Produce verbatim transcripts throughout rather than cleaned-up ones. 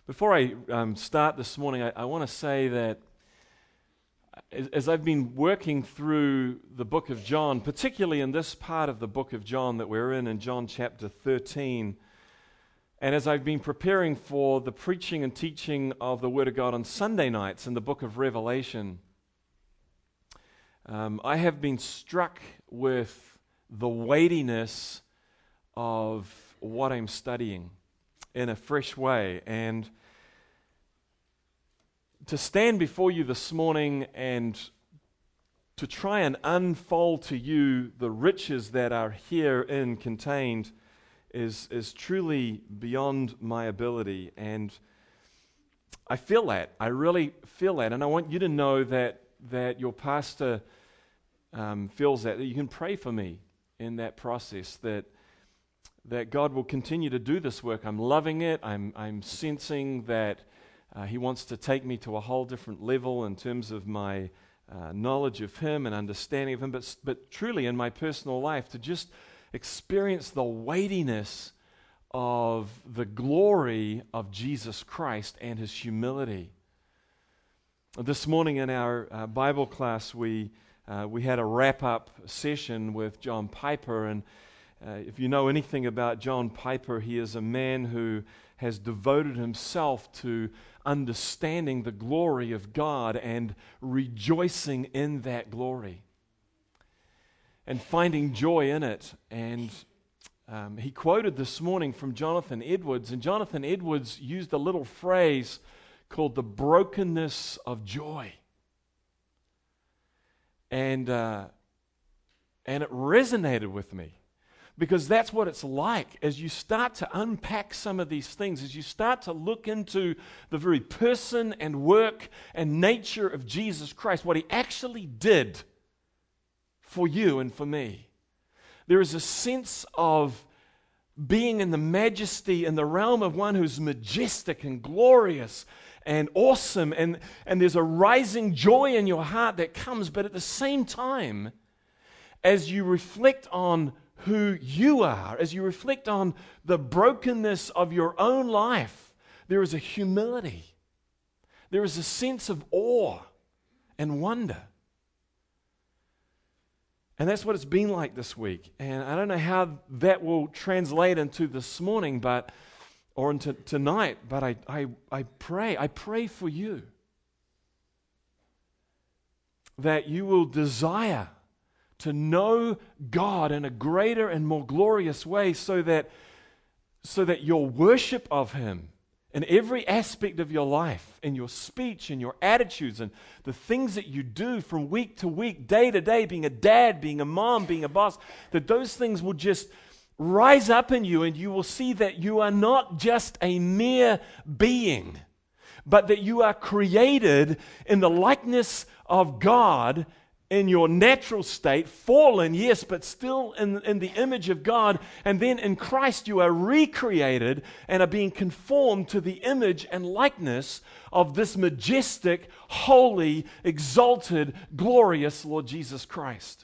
Before I um, start this morning, I, I want to say that as, as I've been working through the book of John, particularly in this part of the book of John that we're in, in John chapter thirteen, and as I've been preparing for the preaching and teaching of the Word of God on Sunday nights in the book of Revelation, um, I have been struck with the weightiness of what I'm studying in a fresh way. And to stand before you this morning and to try and unfold to you the riches that are herein contained is, is truly beyond my ability. And I feel that. I really feel that. And I want you to know that, that your pastor um, feels that, that you can pray for me in that process, that that God will continue to do this work. I'm loving it. I'm I'm sensing that uh, He wants to take me to a whole different level in terms of my uh, knowledge of Him and understanding of Him, but, but truly in my personal life to just experience the weightiness of the glory of Jesus Christ and His humility. This morning in our uh, Bible class, we uh, we had a wrap-up session with John Piper, and Uh, if you know anything about John Piper, he is a man who has devoted himself to understanding the glory of God and rejoicing in that glory and finding joy in it. And um, he quoted this morning from Jonathan Edwards, and Jonathan Edwards used a little phrase called the brokenness of joy. And, uh, and it resonated with me. Because that's what it's like as you start to unpack some of these things, as you start to look into the very person and work and nature of Jesus Christ, what He actually did for you and for me. There is a sense of being in the majesty in the realm of one who's majestic and glorious and awesome, and, and there's a rising joy in your heart that comes, but at the same time, as you reflect on who you are, as you reflect on the brokenness of your own life, there is a humility. There is a sense of awe and wonder. And that's what it's been like this week. And I don't know how that will translate into this morning, but or into tonight, but I, I, I pray, I pray for you that you will desire to know God in a greater and more glorious way, so that so that your worship of Him in every aspect of your life, in your speech, in your attitudes, and the things that you do from week to week, day to day, being a dad, being a mom, being a boss, that those things will just rise up in you, and you will see that you are not just a mere being, but that you are created in the likeness of God, in your natural state, fallen, yes, but still in, in the image of God. And then in Christ you are recreated and are being conformed to the image and likeness of this majestic, holy, exalted, glorious Lord Jesus Christ.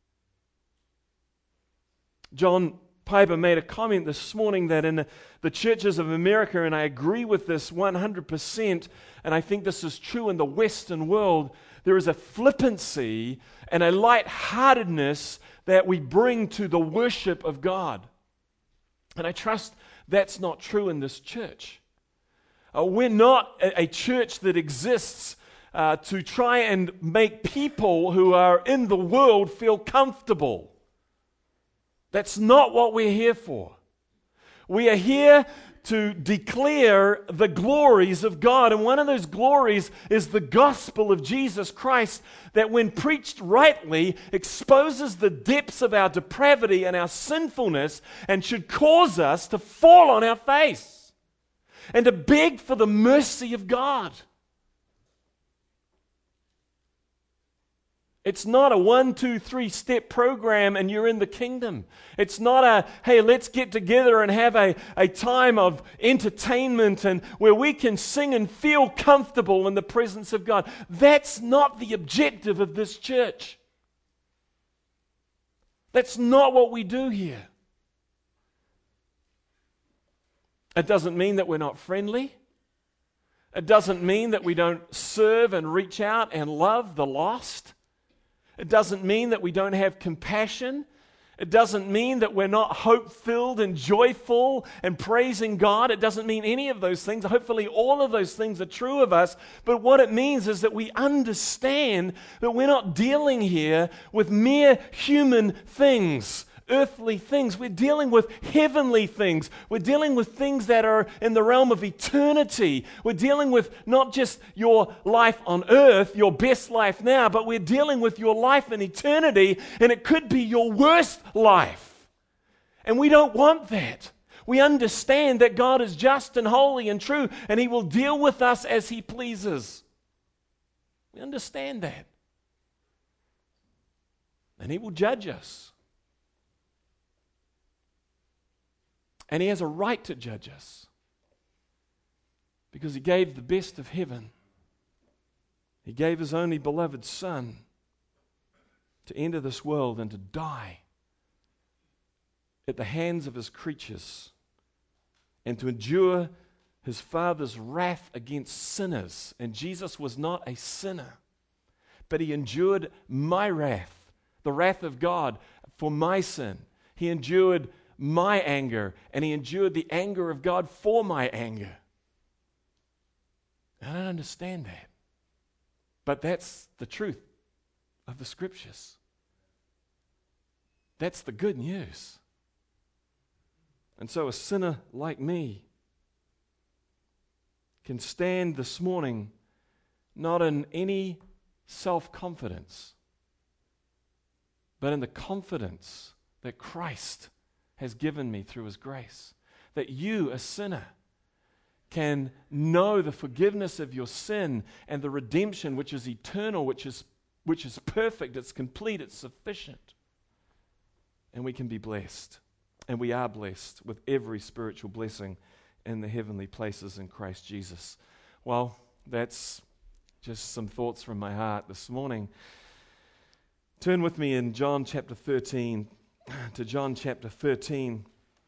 John Piper made a comment this morning that in the, the churches of America, and I agree with this one hundred percent, and I think this is true in the Western world, there is a flippancy and a lightheartedness that we bring to the worship of God. And I trust that's not true in this church. Uh, we're not a, a church that exists uh, to try and make people who are in the world feel comfortable. That's not what we're here for. We are here to declare the glories of God. And one of those glories is the gospel of Jesus Christ, that when preached rightly exposes the depths of our depravity and our sinfulness, and should cause us to fall on our face and to beg for the mercy of God. It's not a one, two, three step program and you're in the kingdom. It's not a, hey, let's get together and have a, a time of entertainment and where we can sing and feel comfortable in the presence of God. That's not the objective of this church. That's not what we do here. It doesn't mean that we're not friendly. It doesn't mean that we don't serve and reach out and love the lost. It doesn't mean that we don't have compassion. It doesn't mean that we're not hope-filled and joyful and praising God. It doesn't mean any of those things. Hopefully all of those things are true of us. But what it means is that we understand that we're not dealing here with mere human things, earthly things. We're dealing with heavenly things. We're dealing with things that are in the realm of eternity. We're dealing with not just your life on earth, your best life now, but we're dealing with your life in eternity, and it could be your worst life. And we don't want that. We understand that God is just and holy and true, and He will deal with us as He pleases. We understand that. And He will judge us. And He has a right to judge us because He gave the best of heaven. He gave His only beloved Son to enter this world and to die at the hands of His creatures and to endure His Father's wrath against sinners. And Jesus was not a sinner, but He endured my wrath, the wrath of God for my sin. He endured my anger, and He endured the anger of God for my anger. I don't understand that. But that's the truth of the Scriptures. That's the good news. And so a sinner like me can stand this morning not in any self-confidence, but in the confidence that Christ has given me through His grace. That you, a sinner, can know the forgiveness of your sin and the redemption which is eternal, which is, which is perfect, it's complete, it's sufficient. And we can be blessed. And we are blessed with every spiritual blessing in the heavenly places in Christ Jesus. Well, that's just some thoughts from my heart this morning. Turn with me in John chapter thirteen. To John chapter thirteen.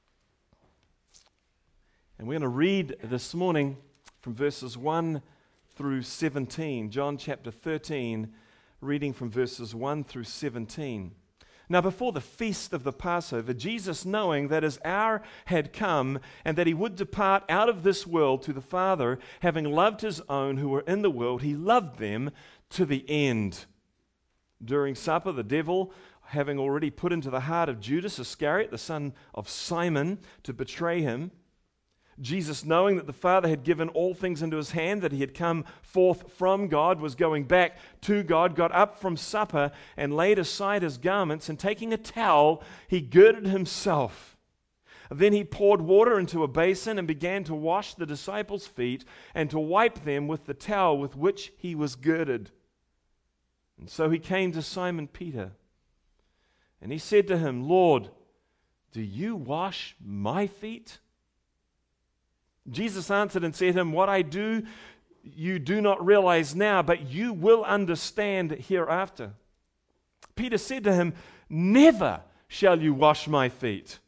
And we're going to read this morning from verses one through seventeen. John chapter thirteen, reading from verses one through seventeen. Now before the feast of the Passover, Jesus, knowing that His hour had come and that He would depart out of this world to the Father, having loved His own who were in the world, He loved them to the end. During supper, the devil, having already put into the heart of Judas Iscariot, the son of Simon, to betray Him, Jesus, knowing that the Father had given all things into His hand, that He had come forth from God, was going back to God, got up from supper and laid aside His garments, and taking a towel, He girded Himself. Then He poured water into a basin and began to wash the disciples' feet and to wipe them with the towel with which He was girded. And so He came to Simon Peter, and He said to him, Lord, do you wash my feet? Jesus answered and said to him, what I do you do not realize now, but you will understand hereafter. Peter said to him, never shall you wash my feet.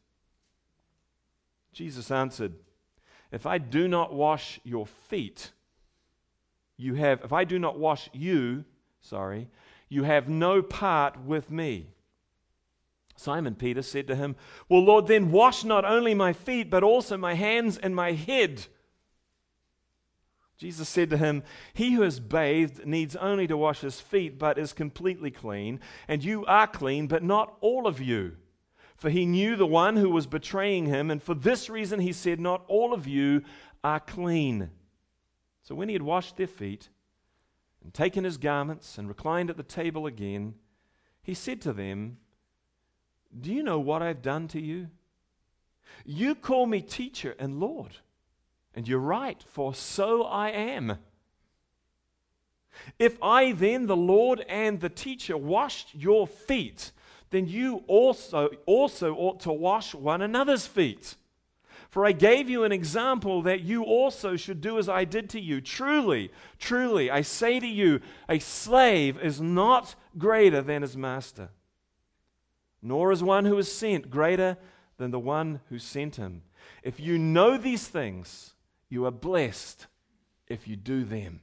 Jesus answered, if I do not wash your feet, you have, if I do not wash you, sorry, you have no part with me. Simon Peter said to Him, well, Lord, then wash not only my feet, but also my hands and my head. Jesus said to him, he who is bathed needs only to wash his feet, but is completely clean. And you are clean, but not all of you. For He knew the one who was betraying Him, and for this reason He said, not all of you are clean. So when He had washed their feet, and taken His garments, and reclined at the table again, He said to them, do you know what I've done to you? You call me teacher and Lord, and you're right, for so I am. If I then, the Lord and the teacher, washed your feet, then you also, also ought to wash one another's feet. For I gave you an example that you also should do as I did to you. Truly, truly, I say to you, a slave is not greater than his master, nor is one who is sent greater than the one who sent him. If you know these things, you are blessed if you do them.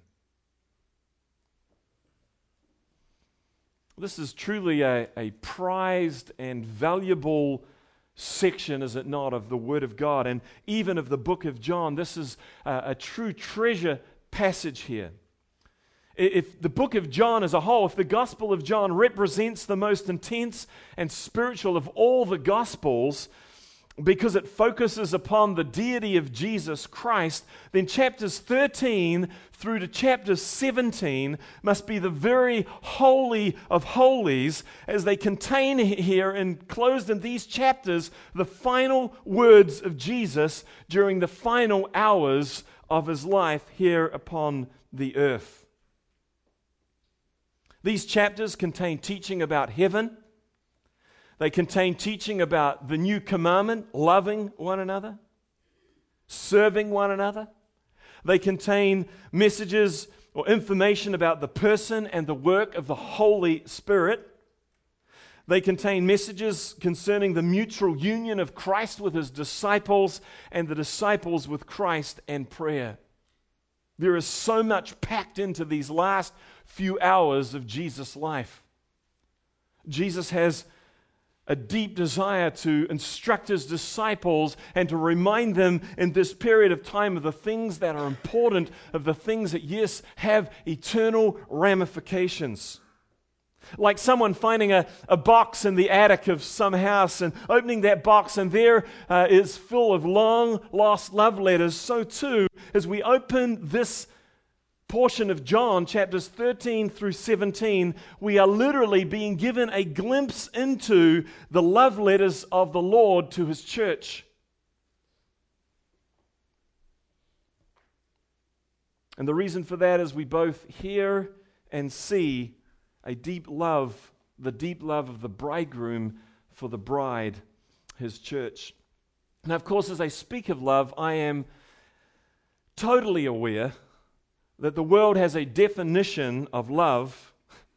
This is truly a, a prized and valuable section, is it not, of the Word of God, and even of the book of John. This is a, a true treasure passage here. If the book of John as a whole, if the Gospel of John represents the most intense and spiritual of all the Gospels, because it focuses upon the deity of Jesus Christ, then chapters thirteen through to chapter seventeen must be the very holy of holies, as they contain here, enclosed in these chapters, the final words of Jesus during the final hours of his life here upon the earth. These chapters contain teaching about heaven. They contain teaching about the new commandment, loving one another, serving one another. They contain messages or information about the person and the work of the Holy Spirit. They contain messages concerning the mutual union of Christ with his disciples and the disciples with Christ and prayer. There is so much packed into these last few hours of Jesus' life. Jesus has a deep desire to instruct his disciples and to remind them in this period of time of the things that are important, of the things that, yes, have eternal ramifications. Like someone finding a, a box in the attic of some house and opening that box, and there uh, is full of long lost love letters. So too, as we open this portion of John, chapters thirteen through seventeen, we are literally being given a glimpse into the love letters of the Lord to his church. And the reason for that is we both hear and see a deep love, the deep love of the bridegroom for the bride, his church. Now, of course, as I speak of love, I am totally aware that the world has a definition of love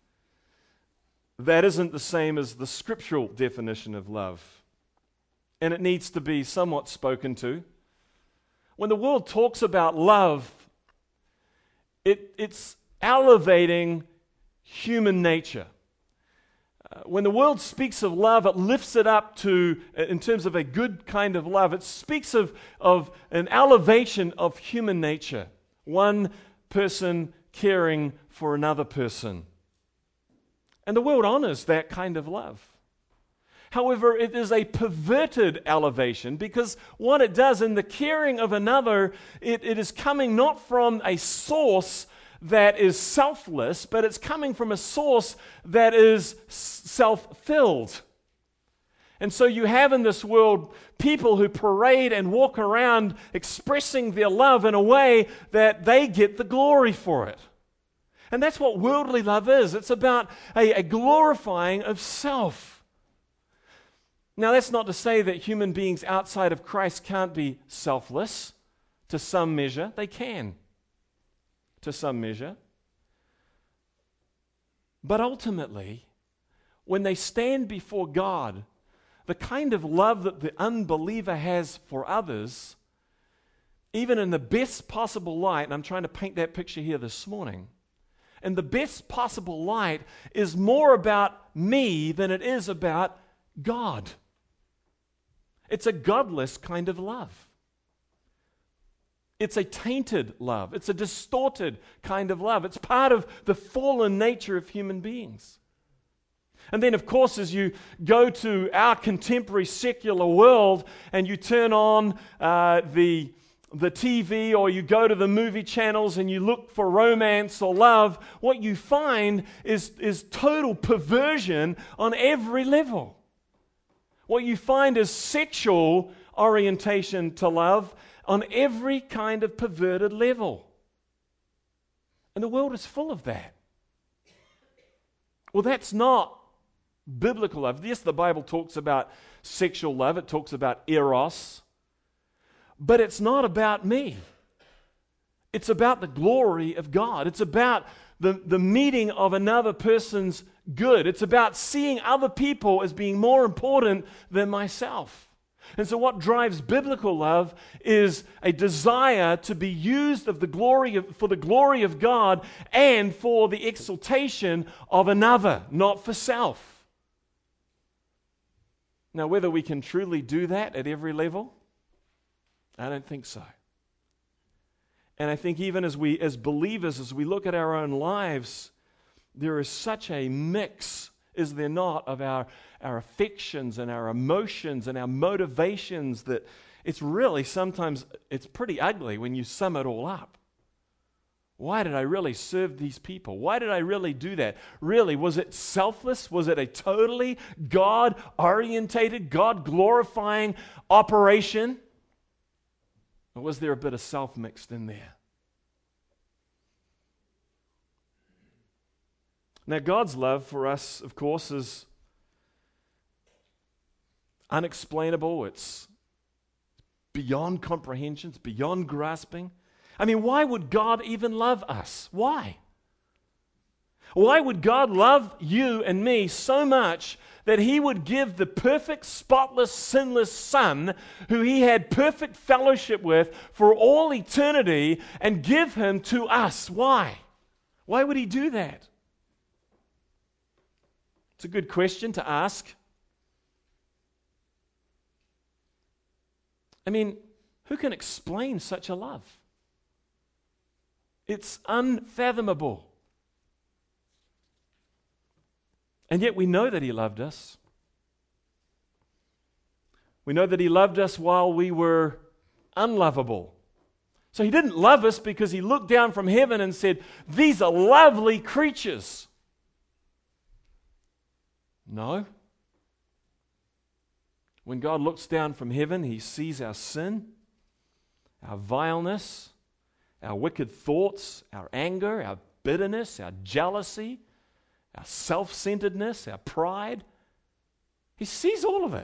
that isn't the same as the scriptural definition of love. And it needs to be somewhat spoken to. When the world talks about love, it, it's elevating human nature. Uh, when the world speaks of love, it lifts it up to, in terms of a good kind of love, it speaks of, of an elevation of human nature. One person caring for another person. And the world honors that kind of love. However, it is a perverted elevation, because what it does in the caring of another, it, it is coming not from a source that is selfless, but it's coming from a source that is self-filled. And so you have in this world people who parade and walk around expressing their love in a way that they get the glory for it. And that's what worldly love is. It's about a, a glorifying of self. Now, that's not to say that human beings outside of Christ can't be selfless. To some measure, they can. To some measure. But ultimately, when they stand before God, the kind of love that the unbeliever has for others, even in the best possible light, and I'm trying to paint that picture here this morning, and the best possible light is more about me than it is about God. It's a godless kind of love. It's a tainted love. It's a distorted kind of love. It's part of the fallen nature of human beings. And then, of course, as you go to our contemporary secular world and you turn on uh, the, the T V, or you go to the movie channels and you look for romance or love, what you find is, is total perversion on every level. What you find is sexual orientation to love on every kind of perverted level. And the world is full of that. Well, that's not biblical love. Yes, the Bible talks about sexual love. It talks about eros. But it's not about me. It's about the glory of God. It's about the, the meeting of another person's good. It's about seeing other people as being more important than myself. And so what drives biblical love is a desire to be used of the glory of, for the glory of God and for the exaltation of another, not for self. Now, whether we can truly do that at every level, I don't think so. And I think even as we, as believers, as we look at our own lives, there is such a mix, is there not, of our, our affections and our emotions and our motivations that it's really sometimes, it's pretty ugly when you sum it all up. Why did I really serve these people? Why did I really do that? Really, was it selfless? Was it a totally God-orientated, God-glorifying operation? Or was there a bit of self mixed in there? Now, God's love for us, of course, is unexplainable. It's beyond comprehension. It's beyond grasping. I mean, why would God even love us? Why? Why would God love you and me so much that He would give the perfect, spotless, sinless Son, who He had perfect fellowship with for all eternity, and give Him to us? Why? Why would He do that? It's a good question to ask. I mean, who can explain such a love? It's unfathomable. And yet we know that He loved us. We know that He loved us while we were unlovable. So He didn't love us because He looked down from heaven and said, "These are lovely creatures." No. When God looks down from heaven, He sees our sin, our vileness, our wicked thoughts, our anger, our bitterness, our jealousy, our self-centeredness, our pride. He sees all of it.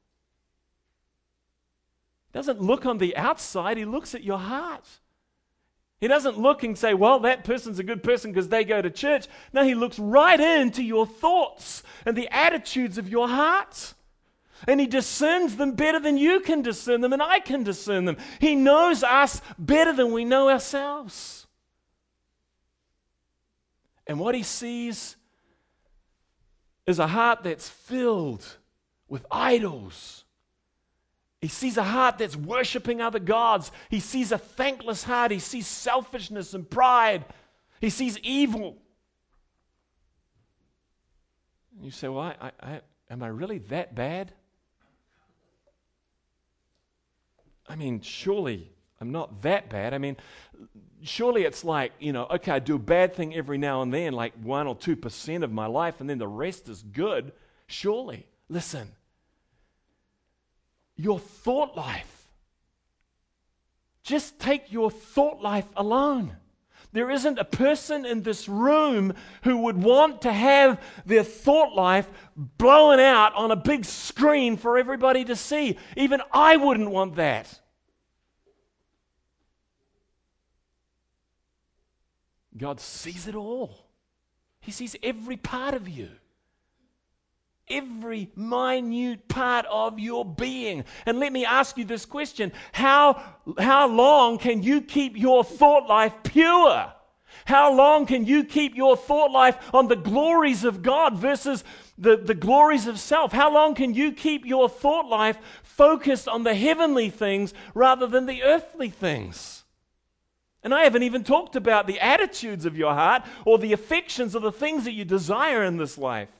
He doesn't look on the outside, He looks at your heart. He doesn't look and say, well, that person's a good person because they go to church. No, He looks right into your thoughts and the attitudes of your heart. And He discerns them better than you can discern them and I can discern them. He knows us better than we know ourselves. And what He sees is a heart that's filled with idols. He sees a heart that's worshiping other gods. He sees a thankless heart. He sees selfishness and pride. He sees evil. And you say, well, I, I, I, am I really that bad? I mean, surely I'm not that bad. I mean, surely it's like, you know, okay, I do a bad thing every now and then, like one or two percent of my life, and then the rest is good. Surely. Listen. Your thought life. Just take your thought life alone. There isn't a person in this room who would want to have their thought life blown out on a big screen for everybody to see. Even I wouldn't want that. God sees it all. He sees every part of you. Every minute part of your being. And let me ask you this question. How, how long can you keep your thought life pure? How long can you keep your thought life on the glories of God versus the, the glories of self? How long can you keep your thought life focused on the heavenly things rather than the earthly things? And I haven't even talked about the attitudes of your heart or the affections or the things that you desire in this life.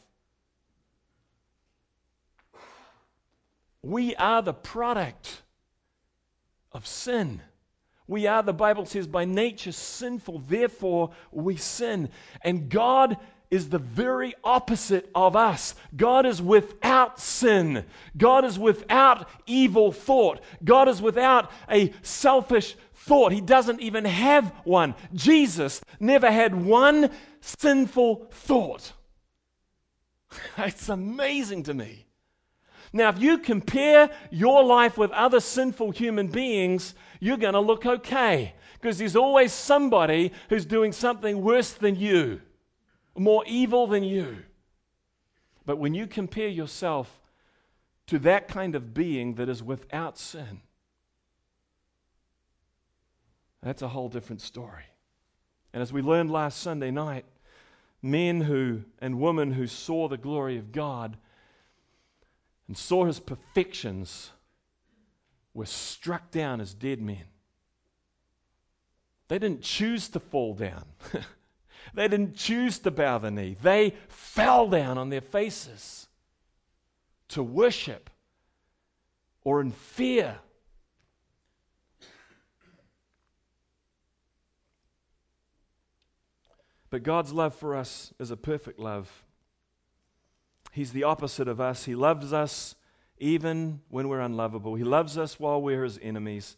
We are the product of sin. We are, the Bible says, by nature sinful, therefore we sin. And God is the very opposite of us. God is without sin. God is without evil thought. God is without a selfish thought. He doesn't even have one. Jesus never had one sinful thought. It's amazing to me. Now, if you compare your life with other sinful human beings, you're going to look okay. Because there's always somebody who's doing something worse than you, more evil than you. But when you compare yourself to that kind of being that is without sin. That's a whole different story. And as we learned last Sunday night, men who and women who saw the glory of God and saw His perfections were struck down as dead men. They didn't choose to fall down. They didn't choose to bow the knee. They fell down on their faces to worship or in fear. But God's love for us is a perfect love. He's the opposite of us. He loves us even when we're unlovable. He loves us while we're His enemies.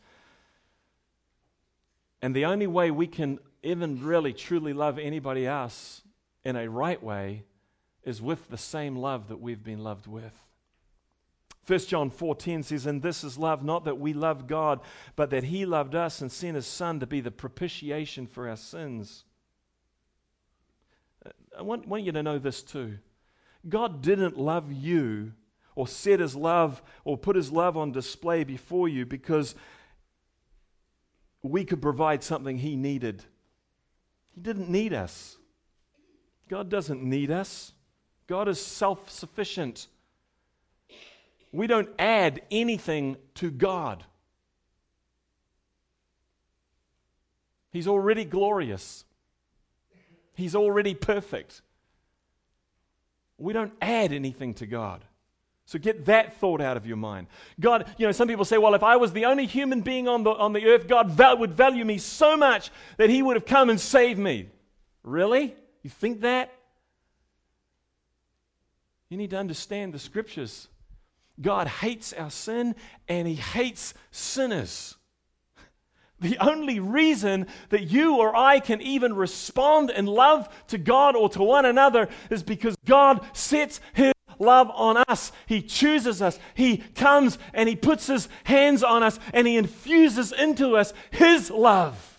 And the only way we can even really truly love anybody else in a right way is with the same love that we've been loved with. First John four ten says, "And this is love, not that we loved God, but that He loved us and sent His Son to be the propitiation for our sins." I want, want you to know this too. God didn't love you or set His love or put His love on display before you because we could provide something He needed. He didn't need us. God doesn't need us. God is self-sufficient. We don't add anything to God. He's already glorious. He's already perfect. We don't add anything to God. So get that thought out of your mind. God, you know, some people say, well, if I was the only human being on the, on the earth, God val- would value me so much that He would have come and saved me. Really? You think that? You need to understand the Scriptures. God hates our sin and He hates sinners. The only reason that you or I can even respond in love to God or to one another is because God sets His love on us. He chooses us. He comes and He puts His hands on us and He infuses into us His love.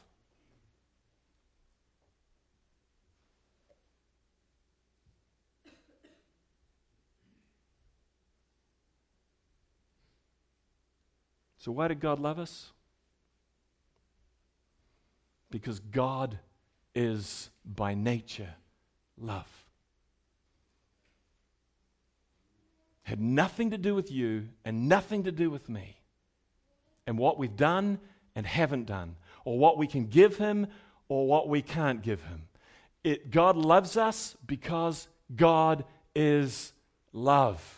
So why did God love us? Because God is by nature love. Had nothing to do with you and nothing to do with me. And what we've done and haven't done. Or what we can give Him or what we can't give Him. It, God loves us because God is love.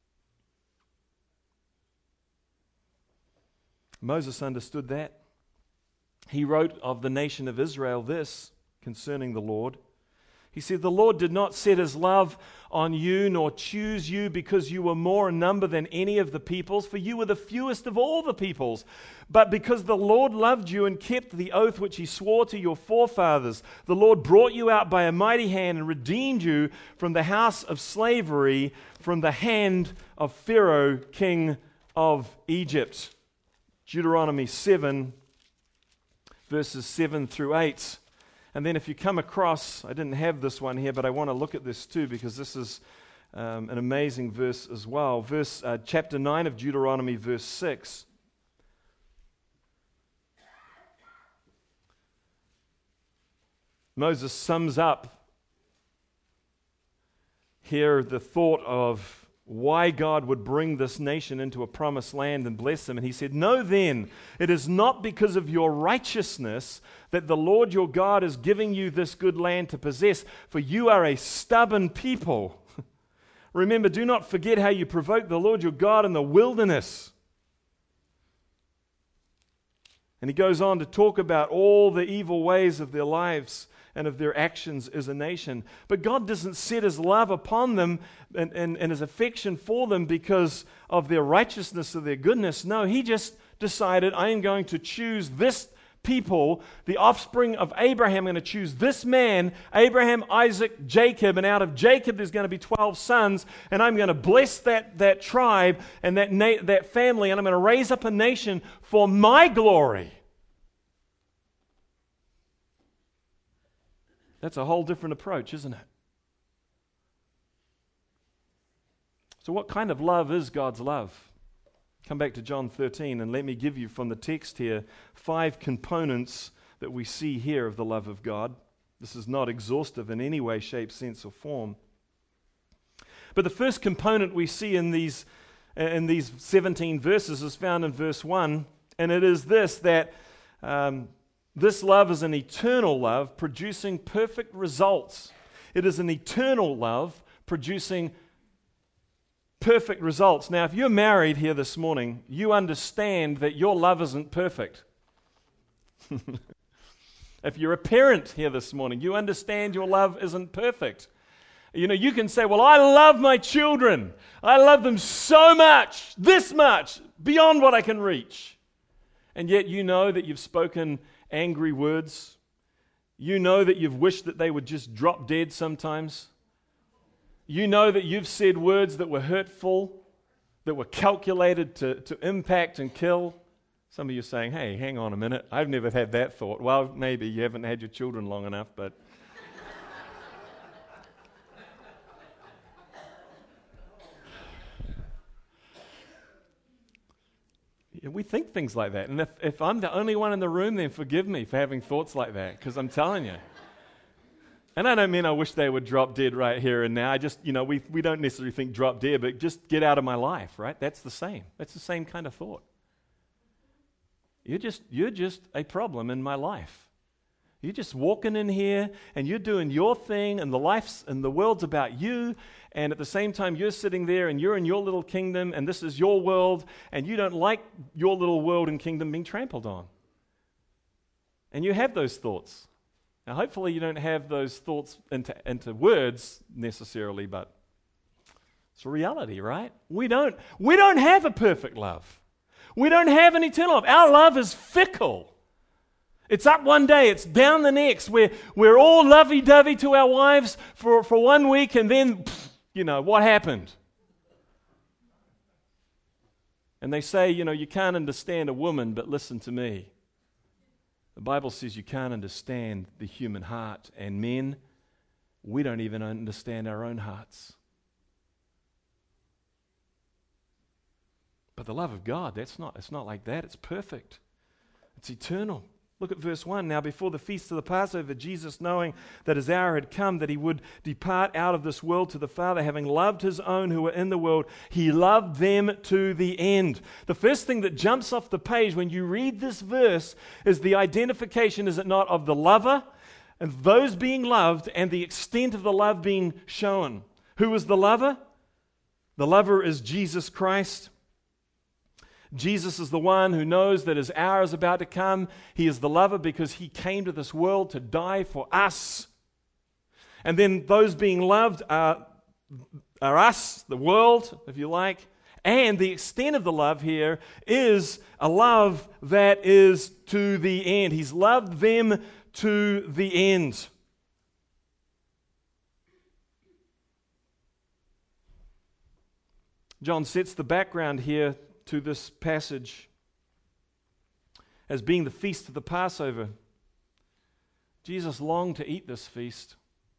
Moses understood that. He wrote of the nation of Israel this concerning the Lord. He said, "The Lord did not set His love on you, nor choose you because you were more in number than any of the peoples, for you were the fewest of all the peoples. But because the Lord loved you and kept the oath which He swore to your forefathers, the Lord brought you out by a mighty hand and redeemed you from the house of slavery, from the hand of Pharaoh, king of Egypt." Deuteronomy seven, verses seven through eight. And then if you come across, I didn't have this one here, but I want to look at this too because this is um, an amazing verse as well. Verse uh, chapter nine of Deuteronomy, verse six. Moses sums up here the thought of why God would bring this nation into a promised land and bless them. And he said, "Know then, it is not because of your righteousness that the Lord your God is giving you this good land to possess, for you are a stubborn people. Remember, do not forget how you provoked the Lord your God in the wilderness." And he goes on to talk about all the evil ways of their lives and of their actions as a nation. But God doesn't set His love upon them and, and, and His affection for them because of their righteousness or their goodness. No, He just decided, I am going to choose this people, the offspring of Abraham. I'm going to choose this man, Abraham, Isaac, Jacob, and out of Jacob there's going to be twelve sons, and I'm going to bless that, that tribe and that, na- that family, and I'm going to raise up a nation for my glory. That's a whole different approach, isn't it? So what kind of love is God's love? Come back to John thirteen and let me give you from the text here five components that we see here of the love of God. This is not exhaustive in any way, shape, sense, or form. But the first component we see in these in these seventeen verses is found in verse one, and it is this, that um, this love is an eternal love producing perfect results. It is an eternal love producing perfect results. Now, if you're married here this morning, you understand that your love isn't perfect. If you're a parent here this morning, you understand your love isn't perfect. You know, you can say, well, I love my children. I love them so much, this much, beyond what I can reach. And yet you know that you've spoken angry words. You know that you've wished that they would just drop dead sometimes. You know that you've said words that were hurtful, that were calculated to, to impact and kill. Some of you are saying, hey, hang on a minute. I've never had that thought. Well, maybe you haven't had your children long enough, but... we think things like that. And if, if I'm the only one in the room, then forgive me for having thoughts like that, because I'm telling you. And I don't mean I wish they would drop dead right here and now. I just, you know, we we don't necessarily think drop dead, but just get out of my life, right? That's the same. That's the same kind of thought. You're just you're just a problem in my life. You're just walking in here and you're doing your thing, and the life's and the world's about you, and at the same time you're sitting there and you're in your little kingdom, and this is your world, and you don't like your little world and kingdom being trampled on. And you have those thoughts. Now, hopefully you don't have those thoughts into, into words necessarily, but it's a reality, right? We don't, we don't have a perfect love. We don't have an eternal love. Our love is fickle. It's up one day, it's down the next. We're, we're all lovey-dovey to our wives for, for one week, and then, pff, you know, what happened? And they say, you know, you can't understand a woman, but listen to me. The Bible says you can't understand the human heart, and men, we don't even understand our own hearts. But the love of God, that's not, it's not like that. It's perfect. It's eternal. Look at verse one. Now, before the feast of the Passover, Jesus, knowing that his hour had come, that he would depart out of this world to the Father, having loved his own who were in the world, he loved them to the end. The first thing that jumps off the page when you read this verse is the identification, is it not, of the lover and those being loved and the extent of the love being shown. Who is the lover? The lover is Jesus Christ. Jesus is the one who knows that his hour is about to come. He is the lover because he came to this world to die for us. And then those being loved are, are us, the world, if you like. And the extent of the love here is a love that is to the end. He's loved them to the end. John sets the background here to this passage as being the feast of the Passover. Jesus longed to eat this feast.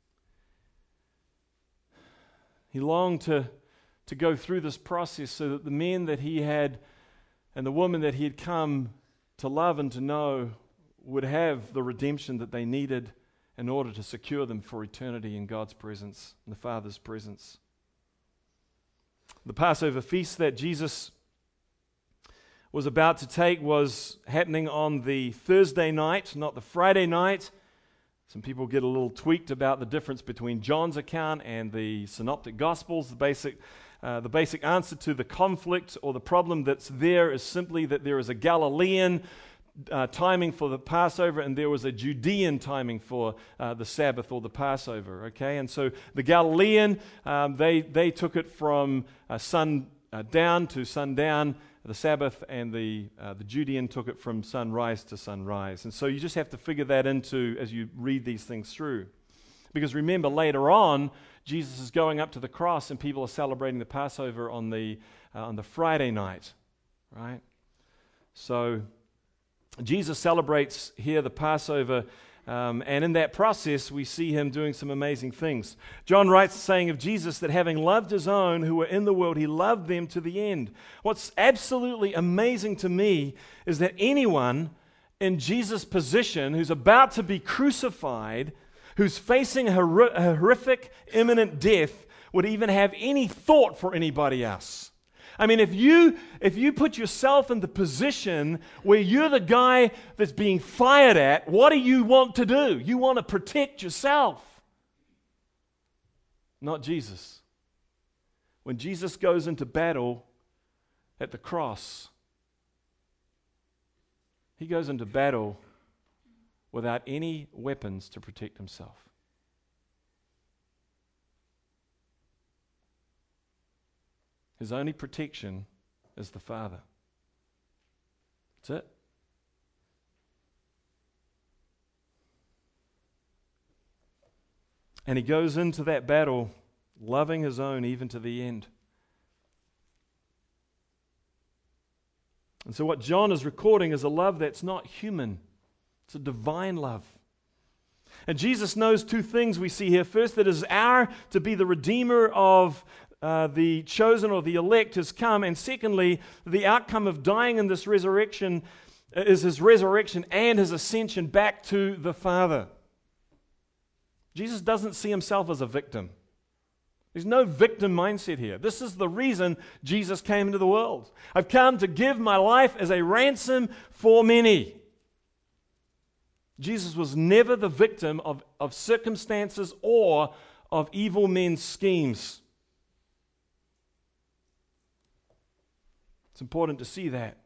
He longed to, to go through this process so that the men that he had and the woman that he had come to love and to know would have the redemption that they needed in order to secure them for eternity in God's presence, in the Father's presence. The Passover feast that Jesus was about to take was happening on the Thursday night, not the Friday night. Some people get a little tweaked about the difference between John's account and the Synoptic Gospels. The basic, uh, the basic answer to the conflict or the problem that's there is simply that there is a Galilean uh, timing for the Passover and there was a Judean timing for uh, the Sabbath or the Passover. Okay, and so the Galilean, um, they they took it from uh, sun uh, down to sundown. The Sabbath, and the uh, the Judean took it from sunrise to sunrise. And so you just have to figure that into as you read these things through. Because remember, later on, Jesus is going up to the cross and people are celebrating the Passover on the uh, on the Friday night, right? So Jesus celebrates here the Passover Um, and in that process, we see him doing some amazing things. John writes, saying of Jesus that having loved his own who were in the world, he loved them to the end. What's absolutely amazing to me is that anyone in Jesus' position who's about to be crucified, who's facing a horrific, imminent death, would even have any thought for anybody else. I mean, if you if you put yourself in the position where you're the guy that's being fired at, what do you want to do? You want to protect yourself. Not Jesus. When Jesus goes into battle at the cross, he goes into battle without any weapons to protect himself. His only protection is the Father. That's it. And he goes into that battle loving his own even to the end. And so what John is recording is a love that's not human. It's a divine love. And Jesus knows two things we see here. First, that it is our to be the redeemer of Uh, the chosen or the elect has come, and secondly, the outcome of dying in this resurrection is his resurrection and his ascension back to the Father. Jesus doesn't see himself as a victim. There's no victim mindset here. This is the reason Jesus came into the world. I've come to give my life as a ransom for many. Jesus was never the victim of, of circumstances or of evil men's schemes. It's important to see that.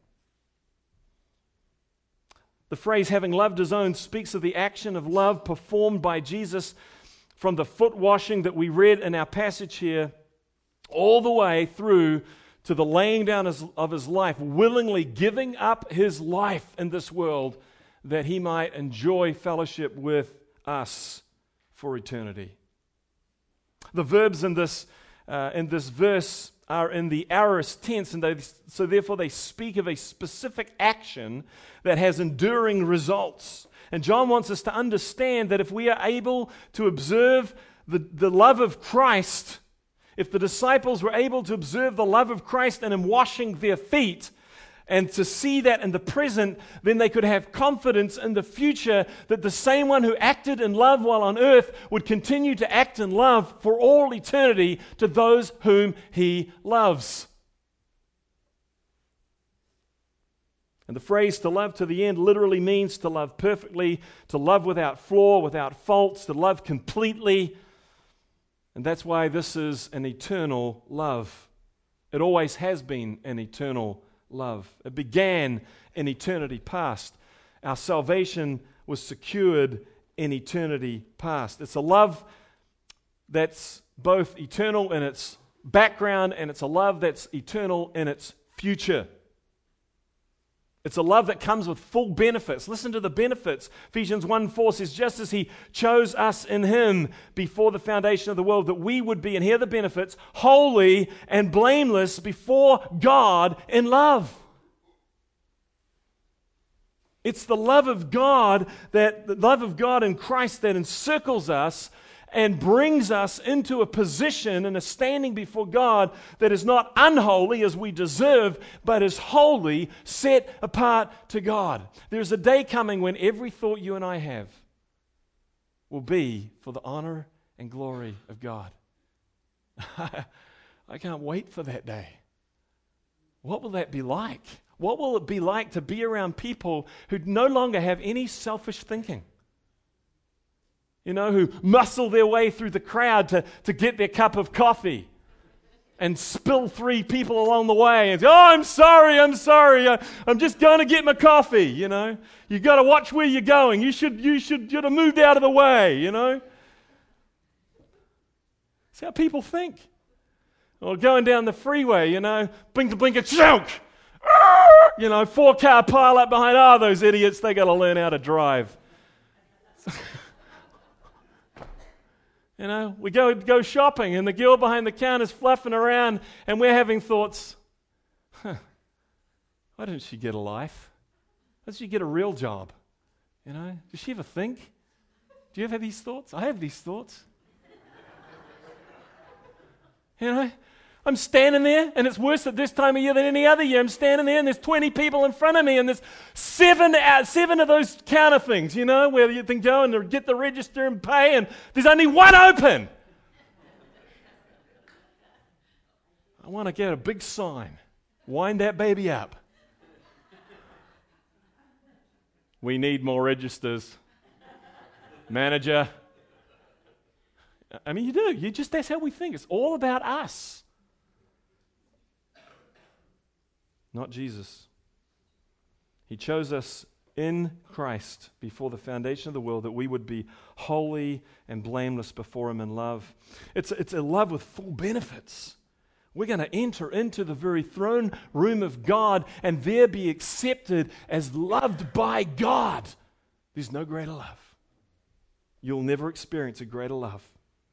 The phrase, having loved his own, speaks of the action of love performed by Jesus from the foot washing that we read in our passage here, all the way through to the laying down of his life, willingly giving up his life in this world that he might enjoy fellowship with us for eternity. The verbs in this, uh, in this verse are in the aorist tense, and they, so therefore they speak of a specific action that has enduring results. And John wants us to understand that if we are able to observe the, the love of Christ, if the disciples were able to observe the love of Christ and him washing their feet, and to see that in the present, then they could have confidence in the future that the same one who acted in love while on earth would continue to act in love for all eternity to those whom he loves. And the phrase to love to the end literally means to love perfectly, to love without flaw, without faults, to love completely. And that's why this is an eternal love. It always has been an eternal love. It began in eternity past. Our salvation was secured in eternity past. It's a love that's both eternal in its background, and it's a love that's eternal in its future. It's a love that comes with full benefits. Listen to the benefits. Ephesians one four says, just as he chose us in him before the foundation of the world, that we would be, and here are the benefits, holy and blameless before God in love. It's the love of God, that the love of God in Christ that encircles us and brings us into a position and a standing before God that is not unholy as we deserve, but is holy, set apart to God. There's a day coming when every thought you and I have will be for the honor and glory of God. I can't wait for that day. What will that be like? What will it be like to be around people who no longer have any selfish thinking? You know, who muscle their way through the crowd to, to get their cup of coffee and spill three people along the way and say, oh, I'm sorry, I'm sorry, I, I'm just going to get my coffee, you know. You've got to watch where you're going. You should, you should, you'd have moved out of the way, you know. That's how people think. Or going down the freeway, you know, blink to blink a choke. You know, four car pile up behind, oh, those idiots, they got to learn how to drive. You know, we go go shopping and the girl behind the counter is fluffing around and we're having thoughts, huh, why didn't she get a life? Why didn't she get a real job? You know, does she ever think? Do you ever have these thoughts? I have these thoughts. You know, I'm standing there, and it's worse at this time of year than any other year. I'm standing there, and there's twenty people in front of me, and there's seven out, seven of those counter things, you know, where you can go and get the register and pay, and there's only one open. I want to get a big sign. Wind that baby up. We need more registers. Manager. I mean, you do. You just, that's how we think. It's all about us. Not Jesus. He chose us in Christ before the foundation of the world that we would be holy and blameless before Him in love. It's, it's a love with full benefits. We're going to enter into the very throne room of God and there be accepted as loved by God. There's no greater love. You'll never experience a greater love.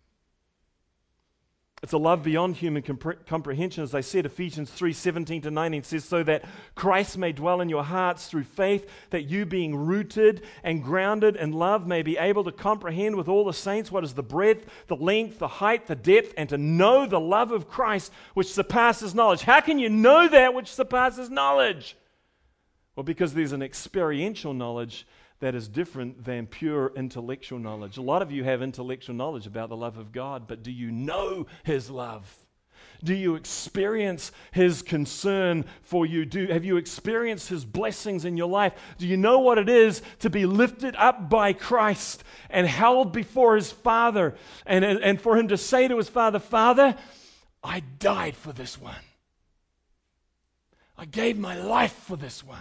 It's a love beyond human compre- comprehension. As I said, Ephesians three seventeen to nineteen says, so that Christ may dwell in your hearts through faith, that you being rooted and grounded in love may be able to comprehend with all the saints what is the breadth, the length, the height, the depth, and to know the love of Christ which surpasses knowledge. How can you know that which surpasses knowledge? Well, because there's an experiential knowledge that is different than pure intellectual knowledge. A lot of you have intellectual knowledge about the love of God, but do you know His love? Do you experience His concern for you? Do, have you experienced His blessings in your life? Do you know what it is to be lifted up by Christ and held before His Father, and, and for Him to say to His Father, Father, I died for this one. I gave my life for this one.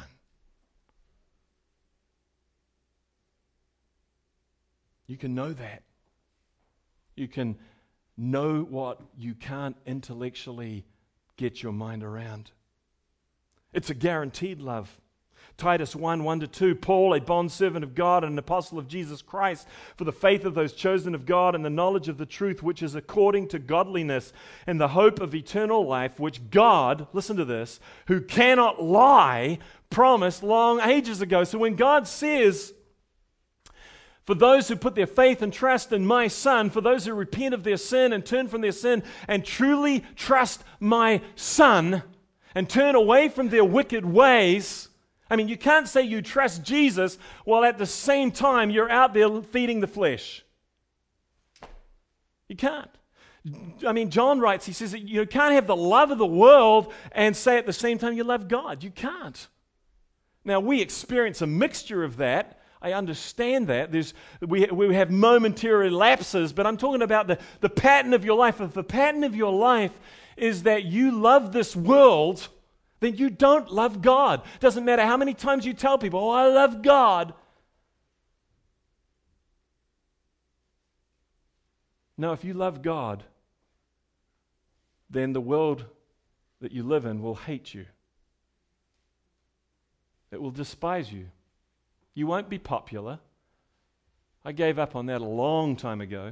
You can know that. You can know what you can't intellectually get your mind around. It's a guaranteed love. Titus one, one to two, Paul, a bondservant of God and an apostle of Jesus Christ, for the faith of those chosen of God and the knowledge of the truth, which is according to godliness, and the hope of eternal life, which God, listen to this, who cannot lie, promised long ages ago. So when God says, for those who put their faith and trust in my Son, for those who repent of their sin and turn from their sin and truly trust my Son and turn away from their wicked ways. I mean, you can't say you trust Jesus while at the same time you're out there feeding the flesh. You can't. I mean, John writes, he says that you can't have the love of the world and say at the same time you love God. You can't. Now, we experience a mixture of that. I understand that. There's, we, we have momentary lapses, but I'm talking about the, the pattern of your life. If the pattern of your life is that you love this world, then you don't love God. Doesn't matter how many times you tell people, oh, I love God. No, if you love God, then the world that you live in will hate you. It will despise you. You won't be popular. I gave up on that a long time ago.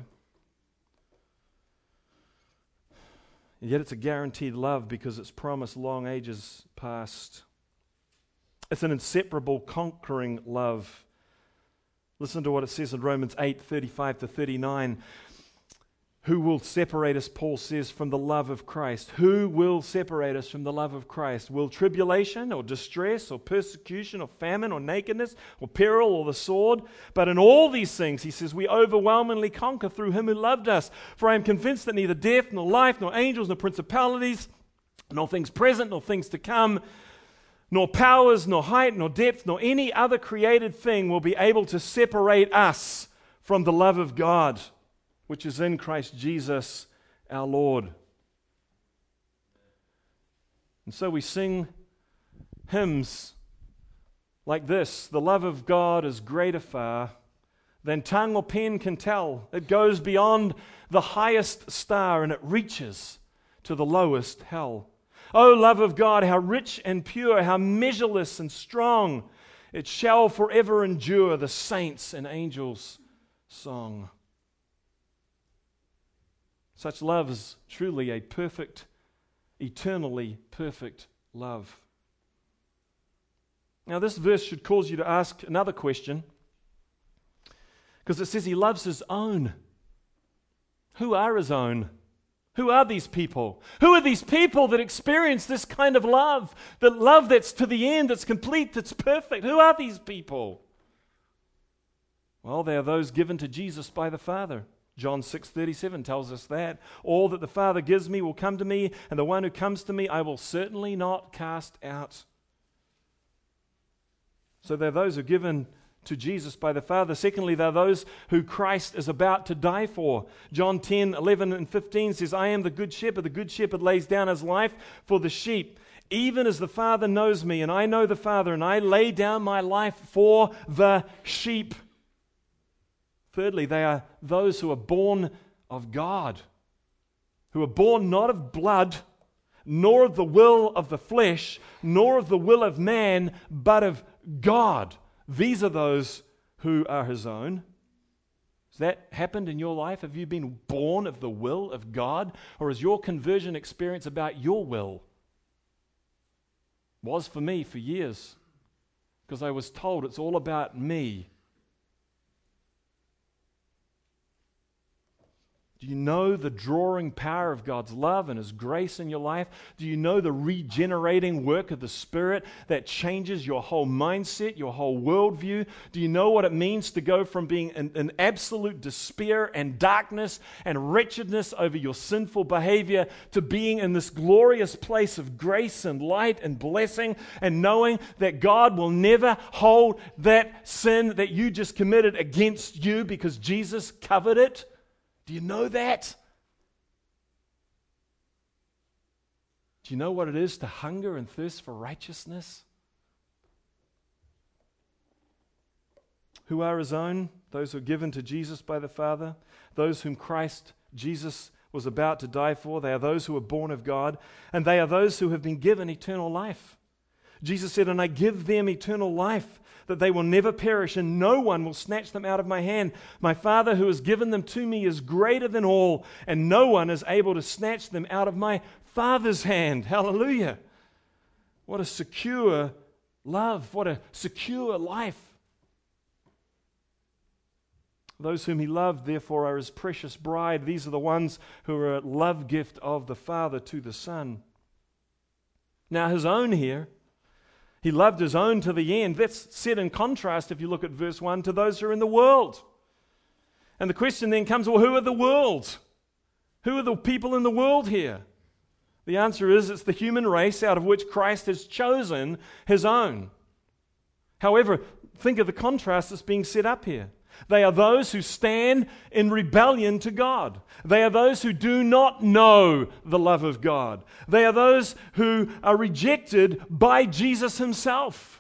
And yet it's a guaranteed love because it's promised long ages past. It's an inseparable, conquering love. Listen to what it says in Romans eight, thirty-five to thirty-nine. Who will separate us, Paul says, from the love of Christ? Who will separate us from the love of Christ? Will tribulation or distress or persecution or famine or nakedness or peril or the sword? But in all these things, he says, we overwhelmingly conquer through Him who loved us. For I am convinced that neither death nor life nor angels nor principalities nor things present nor things to come nor powers nor height nor depth nor any other created thing will be able to separate us from the love of God, which is in Christ Jesus our Lord. And so we sing hymns like this: the love of God is greater far than tongue or pen can tell. It goes beyond the highest star and it reaches to the lowest hell. O love of God, how rich and pure, how measureless and strong. It shall forever endure, the saints' and angels' song. Such love is truly a perfect, eternally perfect love. Now, this verse should cause you to ask another question. Because it says he loves his own. Who are his own? Who are these people? Who are these people that experience this kind of love? The love that's to the end, that's complete, that's perfect. Who are these people? Well, they are those given to Jesus by the Father. John six thirty-seven tells us that. All that the Father gives me will come to me, and the one who comes to me I will certainly not cast out. So they're those who are given to Jesus by the Father. Secondly, they're those who Christ is about to die for. John ten, eleven and fifteen says, I am the good shepherd. The good shepherd lays down his life for the sheep. Even as the Father knows me, and I know the Father, and I lay down my life for the sheep. Thirdly, they are those who are born of God, who are born not of blood, nor of the will of the flesh, nor of the will of man, but of God. These are those who are his own. Has that happened in your life? Have you been born of the will of God? Or is your conversion experience about your will? It was for me for years, because I was told it's all about me. Do you know the drawing power of God's love and his grace in your life? Do you know the regenerating work of the Spirit that changes your whole mindset, your whole worldview? Do you know what it means to go from being in, in absolute despair and darkness and wretchedness over your sinful behavior to being in this glorious place of grace and light and blessing, and knowing that God will never hold that sin that you just committed against you because Jesus covered it? Do you know that? Do you know what it is to hunger and thirst for righteousness? Who are his own? Those who are given to Jesus by the Father. Those whom Christ Jesus was about to die for. They are those who are born of God. And they are those who have been given eternal life. Jesus said, and I give them eternal life, that they will never perish, and no one will snatch them out of my hand. My Father who has given them to me is greater than all, and no one is able to snatch them out of my Father's hand. Hallelujah. What a secure love. What a secure life. Those whom he loved, therefore, are his precious bride. These are the ones who are a love gift of the Father to the Son. Now, his own here, he loved his own to the end. That's set in contrast, if you look at verse one, to those who are in the world. And the question then comes, well, who are the world? Who are the people in the world here? The answer is, it's the human race out of which Christ has chosen his own. However, think of the contrast that's being set up here. They are those who stand in rebellion to God. They are those who do not know the love of God. They are those who are rejected by Jesus himself.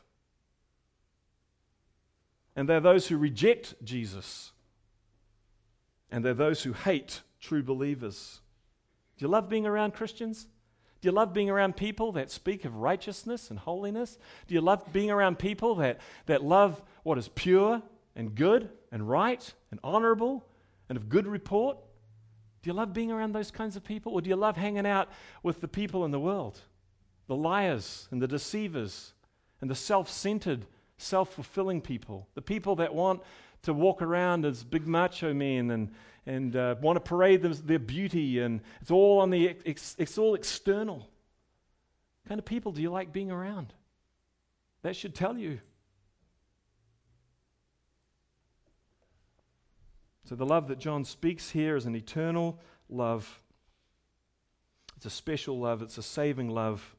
And they're those who reject Jesus. And they're those who hate true believers. Do you love being around Christians? Do you love being around people that speak of righteousness and holiness? Do you love being around people that, that love what is pure and good and right and honorable and of good report? Do you love being around those kinds of people? Or do you love hanging out with the people in the world? The liars and the deceivers and the self-centered, self-fulfilling people. The people that want to walk around as big macho men and, and uh, want to parade them, their beauty, and it's all on the ex, it's all external. What kind of people do you like being around? That should tell you. So the love that John speaks here is an eternal love. It's a special love. It's a saving love.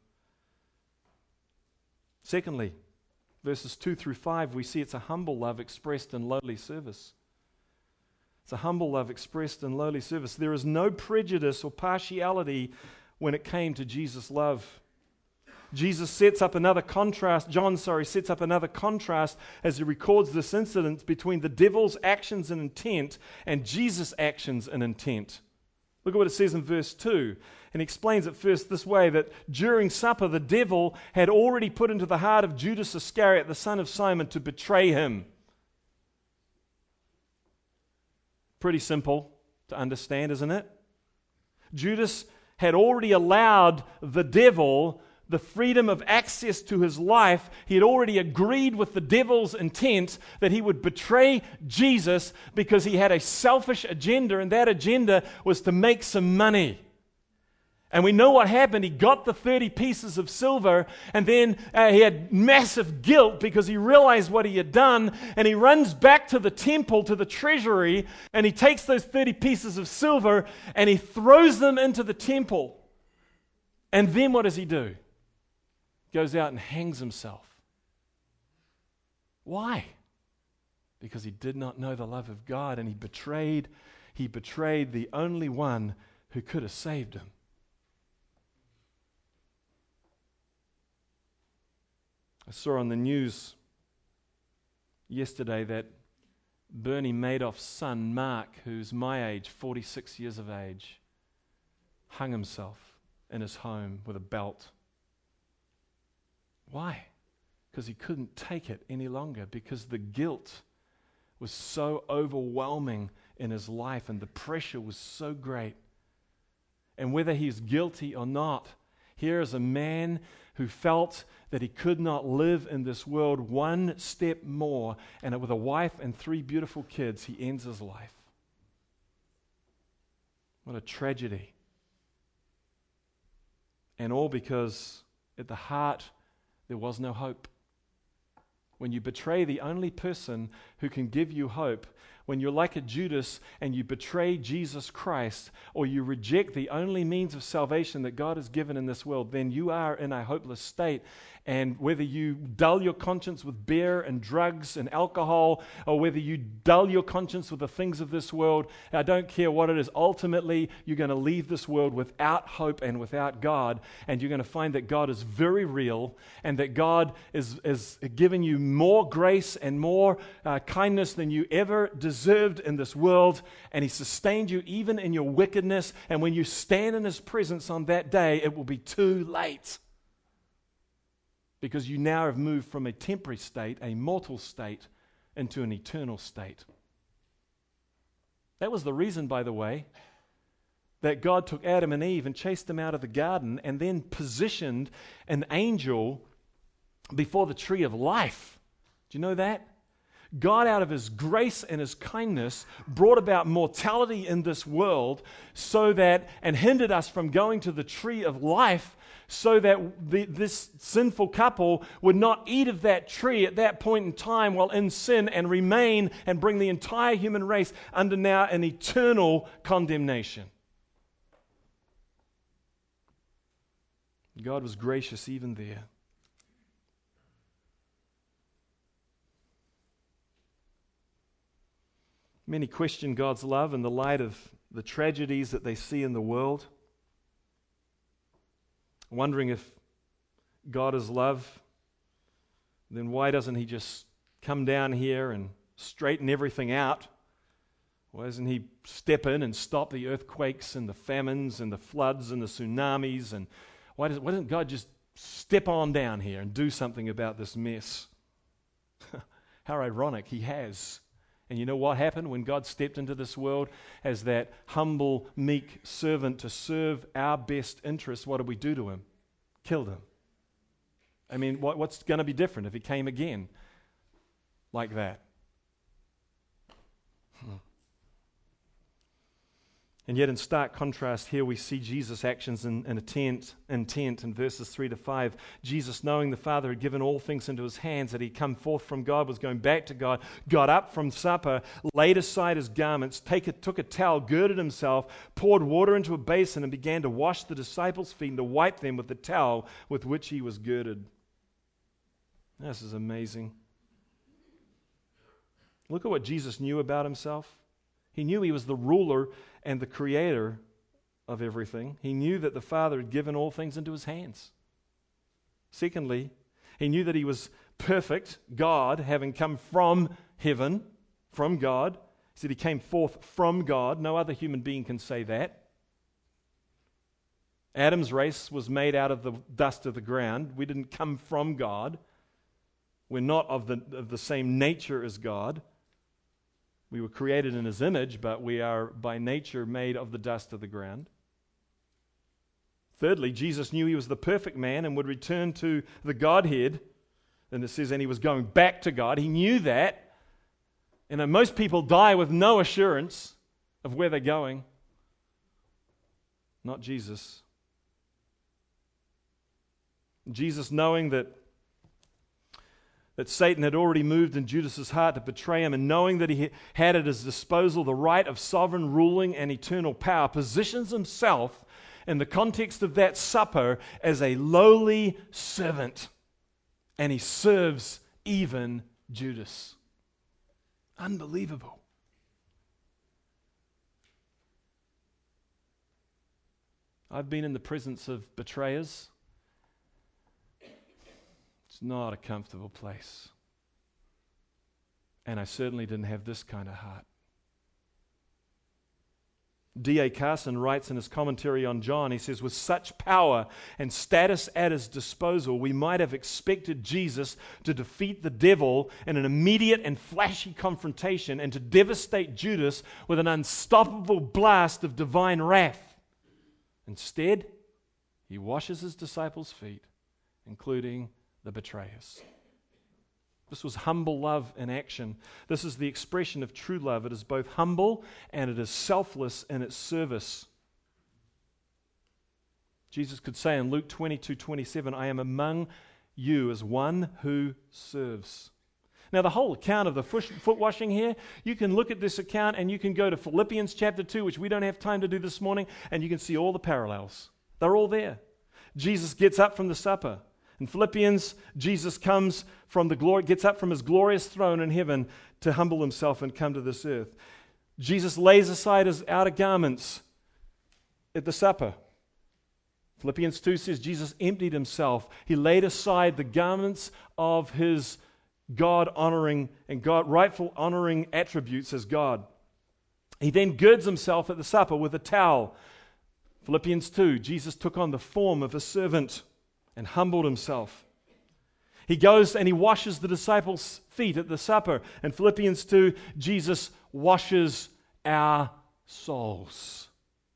Secondly, verses two through five, we see it's a humble love expressed in lowly service. It's a humble love expressed in lowly service. There is no prejudice or partiality when it came to Jesus' love. Jesus sets up another contrast, John, sorry, sets up another contrast as he records this incident between the devil's actions and intent and Jesus' actions and intent. Look at what it says in verse two. And he explains it first this way, that during supper the devil had already put into the heart of Judas Iscariot, the son of Simon, to betray him. Pretty simple to understand, isn't it? Judas had already allowed the devil the freedom of access to his life, he had already agreed with the devil's intent that he would betray Jesus because he had a selfish agenda, and that agenda was to make some money. And we know what happened. He got the thirty pieces of silver, and then uh, he had massive guilt because he realized what he had done, and he runs back to the temple, to the treasury, and he takes those thirty pieces of silver and he throws them into the temple. And then what does he do? Goes out and hangs himself. Why? Because he did not know the love of God, and he betrayed, he betrayed the only one who could have saved him. I saw on the news yesterday that Bernie Madoff's son, Mark, who's my age, forty-six years of age, hung himself in his home with a belt. Why? Because he couldn't take it any longer, because the guilt was so overwhelming in his life and the pressure was so great. And whether he's guilty or not, here is a man who felt that he could not live in this world one step more, and with a wife and three beautiful kids, he ends his life. What a tragedy. And all because at the heart there was no hope. When you betray the only person who can give you hope, when you're like a Judas and you betray Jesus Christ, or you reject the only means of salvation that God has given in this world, then you are in a hopeless state. And whether you dull your conscience with beer and drugs and alcohol, or whether you dull your conscience with the things of this world, I don't care what it is. Ultimately, you're going to leave this world without hope and without God, and you're going to find that God is very real, and that God is, is giving you more grace and more uh, kindness than you ever deserved in this world, and He sustained you even in your wickedness, and when you stand in His presence on that day, it will be too late. Because you now have moved from a temporary state, a mortal state, into an eternal state. That was the reason, by the way, that God took Adam and Eve and chased them out of the garden and then positioned an angel before the tree of life. Do you know that? God, out of His grace and His kindness, brought about mortality in this world so that, and hindered us from going to the tree of life, so that the, this sinful couple would not eat of that tree at that point in time while in sin and remain and bring the entire human race under now an eternal condemnation. God was gracious even there. Many question God's love in the light of the tragedies that they see in the world, wondering if God is love, then why doesn't He just come down here and straighten everything out? Why doesn't He step in and stop the earthquakes and the famines and the floods and the tsunamis? And why, does, why doesn't God just step on down here and do something about this mess? How ironic. He has. And you know what happened when God stepped into this world as that humble, meek servant to serve our best interests? What did we do to Him? Killed Him. I mean, what, what's going to be different if He came again like that? Hmm. And yet in stark contrast here we see Jesus' actions in, in, a tent, in tent in verses three to five. Jesus, knowing the Father had given all things into His hands, that He'd come forth from God, was going back to God, got up from supper, laid aside His garments, take a, took a towel, girded Himself, poured water into a basin, and began to wash the disciples' feet and to wipe them with the towel with which He was girded. This is amazing. Look at what Jesus knew about Himself. He knew He was the ruler and the creator of everything. He knew that the Father had given all things into His hands. Secondly, He knew that He was perfect, God, having come from heaven, from God. He said He came forth from God. No other human being can say that. Adam's race was made out of the dust of the ground. We didn't come from God. We're not of the, of the same nature as God. We were created in His image, but we are by nature made of the dust of the ground. Thirdly, Jesus knew he was the perfect man and would return to the Godhead. And it says, and he was going back to God. He knew that. And uh, most people die with no assurance of where they're going. Not Jesus. Jesus, knowing that, that Satan had already moved in Judas's heart to betray him, and knowing that he had at his disposal the right of sovereign ruling and eternal power, positions himself in the context of that supper as a lowly servant. And he serves even Judas. Unbelievable. I've been in the presence of betrayers. It's not a comfortable place. And I certainly didn't have this kind of heart. D A Carson writes in his commentary on John, he says, with such power and status at his disposal, we might have expected Jesus to defeat the devil in an immediate and flashy confrontation and to devastate Judas with an unstoppable blast of divine wrath. Instead, he washes his disciples' feet, including the betrayers. This was humble love in action. This is the expression of true love. It is both humble and it is selfless in its service. Jesus could say in Luke twenty-two twenty-seven, I am among you as one who serves. Now, the whole account of the foot washing here, you can look at this account and you can go to Philippians chapter two, which we don't have time to do this morning, and you can see all the parallels. They're all there. Jesus gets up from the supper. In Philippians, Jesus comes from the glory, gets up from his glorious throne in heaven to humble himself and come to this earth. Jesus lays aside his outer garments at the supper. Philippians two says Jesus emptied himself. He laid aside the garments of his God-honoring and God rightful honoring attributes as God. He then girds himself at the supper with a towel. Philippians two, Jesus took on the form of a servant and humbled himself. He goes and he washes the disciples' feet at the supper. In Philippians two, Jesus washes our souls.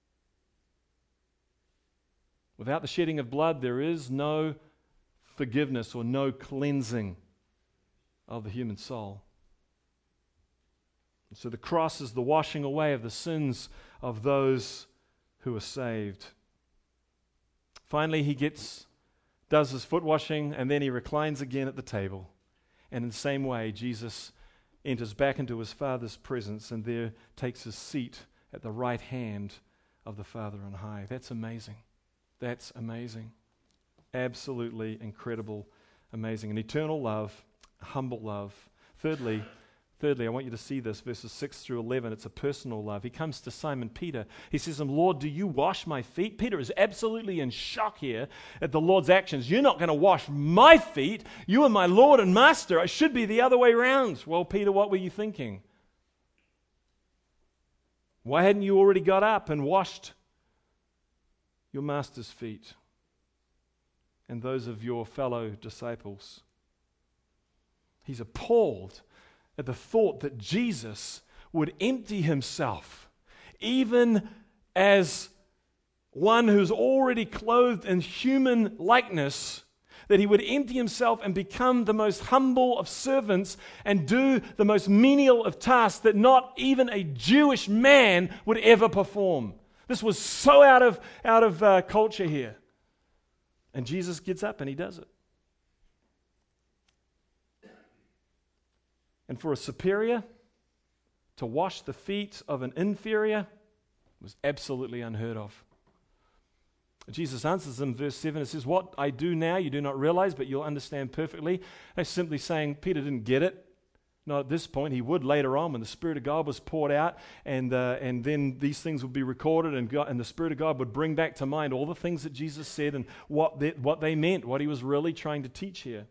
Without the shedding of blood, there is no forgiveness or no cleansing of the human soul. And so the cross is the washing away of the sins of those who are saved. Finally, he gets does his foot washing, and then he reclines again at the table. And in the same way, Jesus enters back into his Father's presence and there takes his seat at the right hand of the Father on high. That's amazing. That's amazing. Absolutely incredible, amazing. An eternal love, a humble love. Thirdly, Thirdly, I want you to see this, verses six through eleven. It's a personal love. He comes to Simon Peter. He says to him, Lord, do you wash my feet? Peter is absolutely in shock here at the Lord's actions. You're not going to wash my feet. You are my Lord and Master. It should be the other way around. Well, Peter, what were you thinking? Why hadn't you already got up and washed your Master's feet and those of your fellow disciples? He's appalled at the thought that Jesus would empty himself, even as one who's already clothed in human likeness, that he would empty himself and become the most humble of servants and do the most menial of tasks that not even a Jewish man would ever perform. This was so out of, out of uh, culture here. And Jesus gets up and he does it. And for a superior to wash the feet of an inferior was absolutely unheard of. Jesus answers them, verse seven, it says, what I do now you do not realize, but you'll understand perfectly. They're simply saying Peter didn't get it. Not at this point. He would later on when the Spirit of God was poured out, and uh, and then these things would be recorded, and God, and the Spirit of God would bring back to mind all the things that Jesus said and what they, what they meant, what he was really trying to teach here.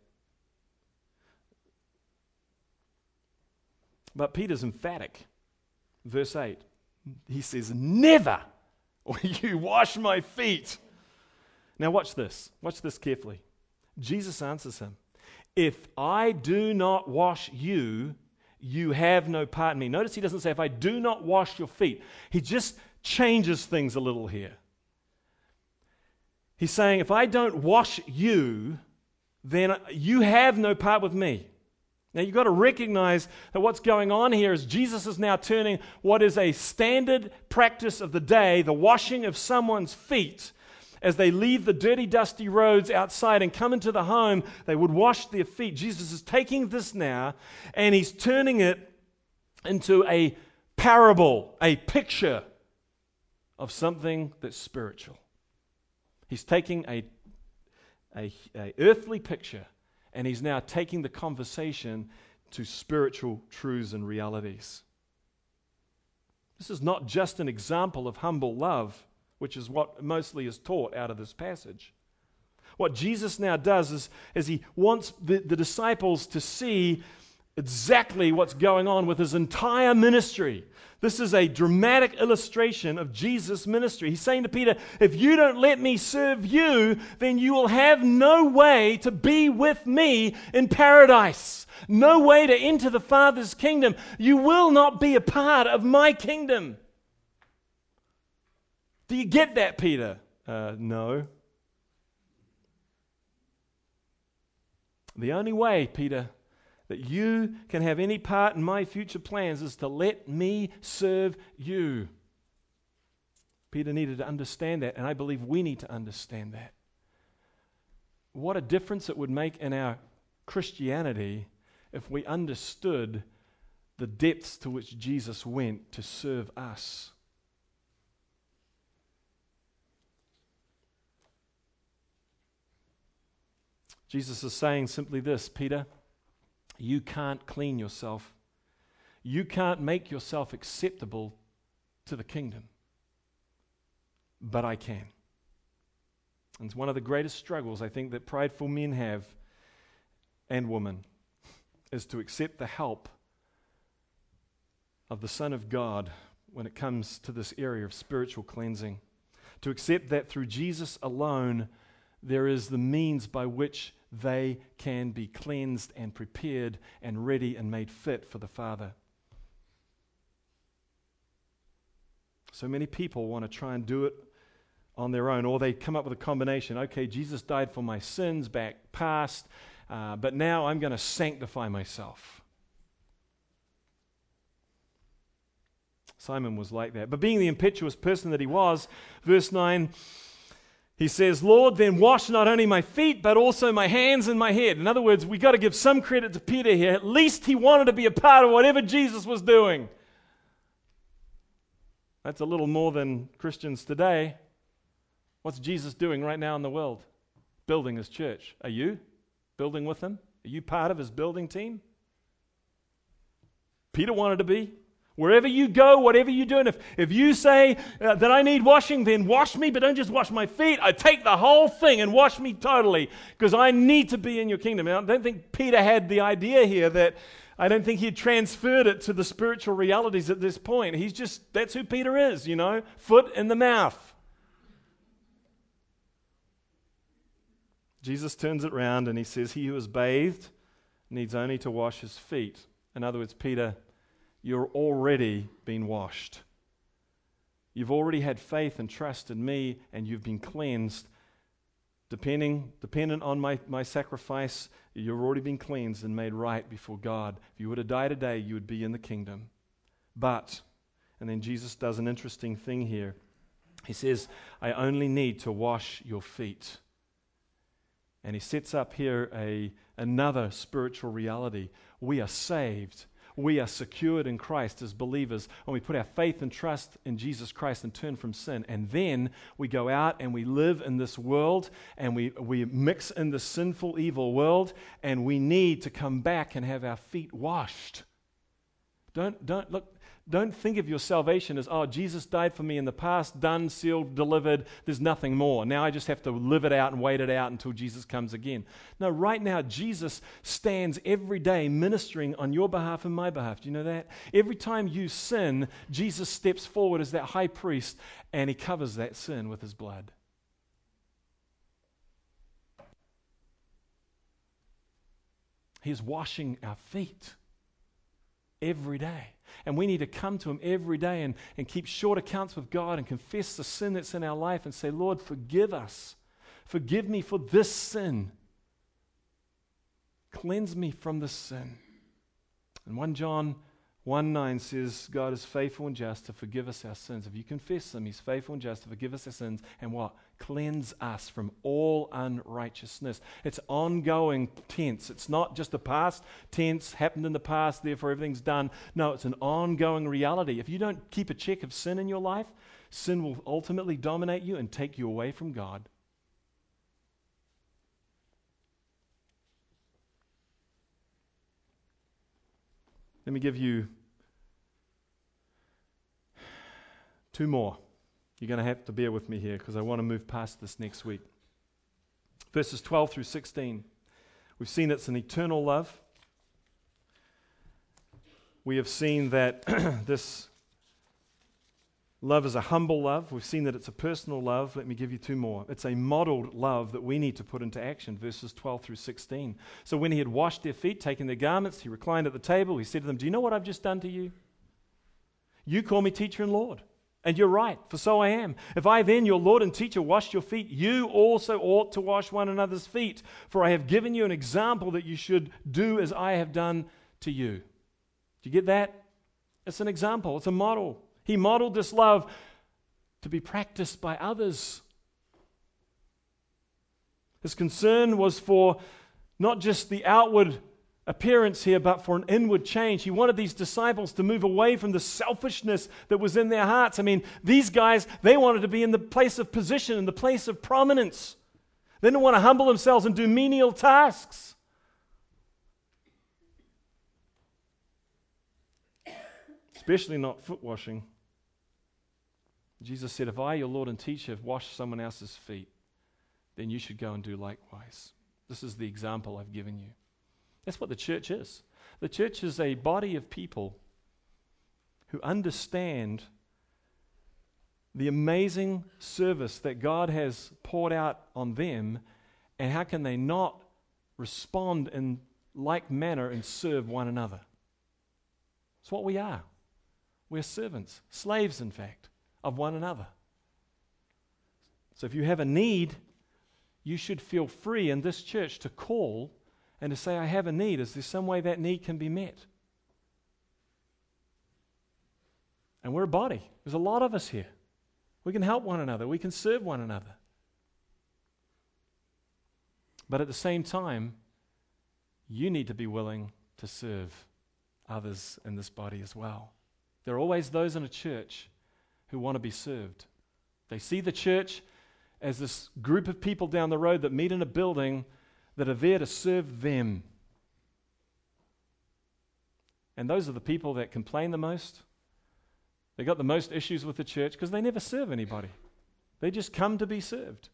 But Peter's emphatic. Verse eight, he says, never will you wash my feet. Now watch this. Watch this carefully. Jesus answers him, if I do not wash you, you have no part in me. Notice he doesn't say, if I do not wash your feet. He just changes things a little here. He's saying, if I don't wash you, then you have no part with me. Now you've got to recognize that what's going on here is Jesus is now turning what is a standard practice of the day, the washing of someone's feet, as they leave the dirty, dusty roads outside and come into the home, they would wash their feet. Jesus is taking this now and he's turning it into a parable, a picture of something that's spiritual. He's taking a, a, a earthly picture and he's now taking the conversation to spiritual truths and realities. This is not just an example of humble love, which is what mostly is taught out of this passage. What Jesus now does is, is he wants the, the disciples to see exactly what's going on with his entire ministry. This is a dramatic illustration of Jesus' ministry. He's saying to Peter, if you don't let me serve you, then you will have no way to be with me in paradise. No way to enter the Father's kingdom. You will not be a part of my kingdom. Do you get that, Peter? Uh, no. The only way, Peter, that you can have any part in my future plans is to let me serve you. Peter needed to understand that, and I believe we need to understand that. What a difference it would make in our Christianity if we understood the depths to which Jesus went to serve us. Jesus is saying simply this, Peter, you can't clean yourself. You can't make yourself acceptable to the kingdom. But I can. And it's one of the greatest struggles I think that prideful men have, and women, is to accept the help of the Son of God when it comes to this area of spiritual cleansing. To accept that through Jesus alone, there is the means by which they can be cleansed and prepared and ready and made fit for the Father. So many people want to try and do it on their own, or they come up with a combination. Okay, Jesus died for my sins back past, uh, but now I'm going to sanctify myself. Simon was like that. But being the impetuous person that he was, verse nine, he says, Lord, then wash not only my feet, but also my hands and my head. In other words, we've got to give some credit to Peter here. At least he wanted to be a part of whatever Jesus was doing. That's a little more than Christians today. What's Jesus doing right now in the world? Building his church. Are you building with him? Are you part of his building team? Peter wanted to be. Wherever you go, whatever you do, and if, if you say uh, that I need washing, then wash me, but don't just wash my feet. I take the whole thing and wash me totally, because I need to be in your kingdom. Now, I don't think Peter had the idea here that, I don't think he transferred it to the spiritual realities at this point. He's just, that's who Peter is, you know, foot in the mouth. Jesus turns it around and he says, he who is bathed needs only to wash his feet. In other words, Peter, you're already been washed. You've already had faith and trust in me, and you've been cleansed. Depending, dependent on my, my sacrifice, you've already been cleansed and made right before God. If you were to die today, you would be in the kingdom. But, and then Jesus does an interesting thing here. He says, I only need to wash your feet. And he sets up here a another spiritual reality. We are saved. We are secured in Christ as believers when we put our faith and trust in Jesus Christ and turn from sin. And then we go out and we live in this world and we, we mix in the sinful, evil world, and we need to come back and have our feet washed. Don't, don't, look, don't think of your salvation as, oh, Jesus died for me in the past, done, sealed, delivered, there's nothing more. Now I just have to live it out and wait it out until Jesus comes again. No, right now Jesus stands every day ministering on your behalf and my behalf. Do you know that? Every time you sin, Jesus steps forward as that high priest and he covers that sin with his blood. He's washing our feet every day. And we need to come to him every day and, and keep short accounts with God and confess the sin that's in our life and say, Lord, forgive us. Forgive me for this sin. Cleanse me from this sin. And First John one nine says, God is faithful and just to forgive us our sins. If you confess them, He's faithful and just to forgive us our sins and what? Cleanse us from all unrighteousness. It's ongoing tense. It's not just a past tense, happened in the past, therefore everything's done. No, it's an ongoing reality. If you don't keep a check of sin in your life, sin will ultimately dominate you and take you away from God. Let me give you two more. You're going to have to bear with me here because I want to move past this next week. Verses twelve through sixteen. We've seen it's an eternal love. We have seen that this love is a humble love. We've seen that it's a personal love. Let me give you two more. It's a modeled love that we need to put into action, verses twelve through sixteen. So when He had washed their feet, taken their garments, He reclined at the table. He said to them, do you know what I've just done to you? You call me teacher and Lord. And you're right, for so I am. If I then, your Lord and teacher, washed your feet, you also ought to wash one another's feet. For I have given you an example that you should do as I have done to you. Do you get that? It's an example. It's a model. He modeled this love to be practiced by others. His concern was for not just the outward appearance here, but for an inward change. He wanted these disciples to move away from the selfishness that was in their hearts. I mean, these guys, they wanted to be in the place of position, in the place of prominence. They didn't want to humble themselves and do menial tasks. Especially not foot washing. Jesus said, if I, your Lord and teacher, have washed someone else's feet, then you should go and do likewise. This is the example I've given you. That's what the church is. The church is a body of people who understand the amazing service that God has poured out on them, and how can they not respond in like manner and serve one another. It's what we are. We're servants, slaves in fact, of one another. So if you have a need, you should feel free in this church to call and to say, I have a need. Is there some way that need can be met? And we're a body. There's a lot of us here. We can help one another. We can serve one another. But at the same time, you need to be willing to serve others in this body as well. There are always those in a church who want to be served. They see the church as this group of people down the road that meet in a building that are there to serve them. And those are the people that complain the most. They got the most issues with the church because they never serve anybody. They just come to be served.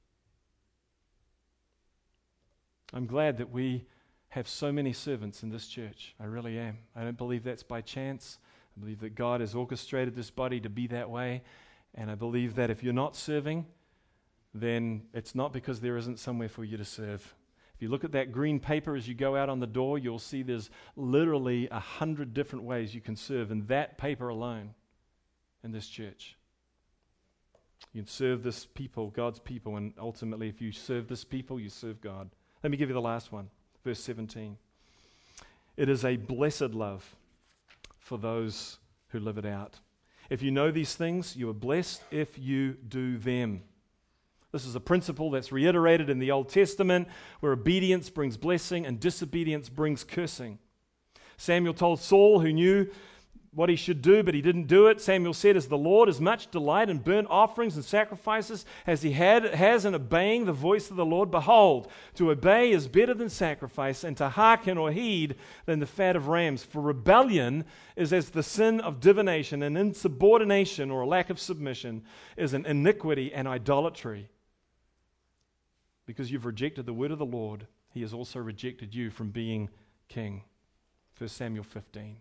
I'm glad that we have so many servants in this church. I really am. I don't believe that's by chance. I believe that God has orchestrated this body to be that way. And I believe that if you're not serving, then it's not because there isn't somewhere for you to serve. If you look at that green paper as you go out on the door, you'll see there's literally a hundred different ways you can serve in that paper alone in this church. You can serve this people, God's people, and ultimately if you serve this people, you serve God. Let me give you the last one, verse seventeen. It is a blessed love for those who live it out. If you know these things, you are blessed if you do them. This is a principle that's reiterated in the Old Testament, where obedience brings blessing and disobedience brings cursing. Samuel told Saul, who knew what he should do, but he didn't do it. Samuel said, as the Lord has much delight in burnt offerings and sacrifices as he had, has in obeying the voice of the Lord, behold, to obey is better than sacrifice, and to hearken or heed than the fat of rams. For rebellion is as the sin of divination, and insubordination or a lack of submission is an iniquity and idolatry. Because you've rejected the word of the Lord, he has also rejected you from being king. First Samuel fifteen.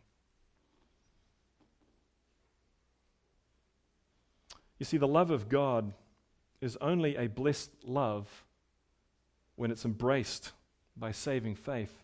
You see, the love of God is only a blessed love when it's embraced by saving faith.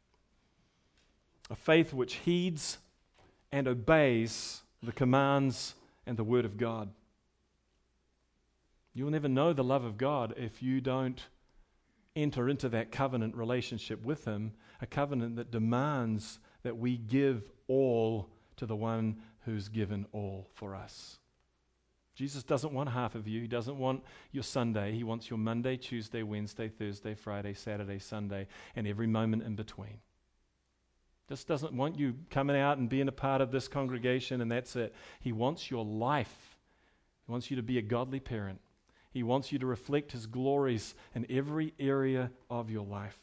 A faith which heeds and obeys the commands and the word of God. You'll never know the love of God if you don't enter into that covenant relationship with Him, a covenant that demands that we give all to the one who's given all for us. Jesus doesn't want half of you. He doesn't want your Sunday. He wants your Monday, Tuesday, Wednesday, Thursday, Friday, Saturday, Sunday, and every moment in between. Just doesn't want you coming out and being a part of this congregation and that's it. He wants your life. He wants you to be a godly parent. He wants you to reflect His glories in every area of your life.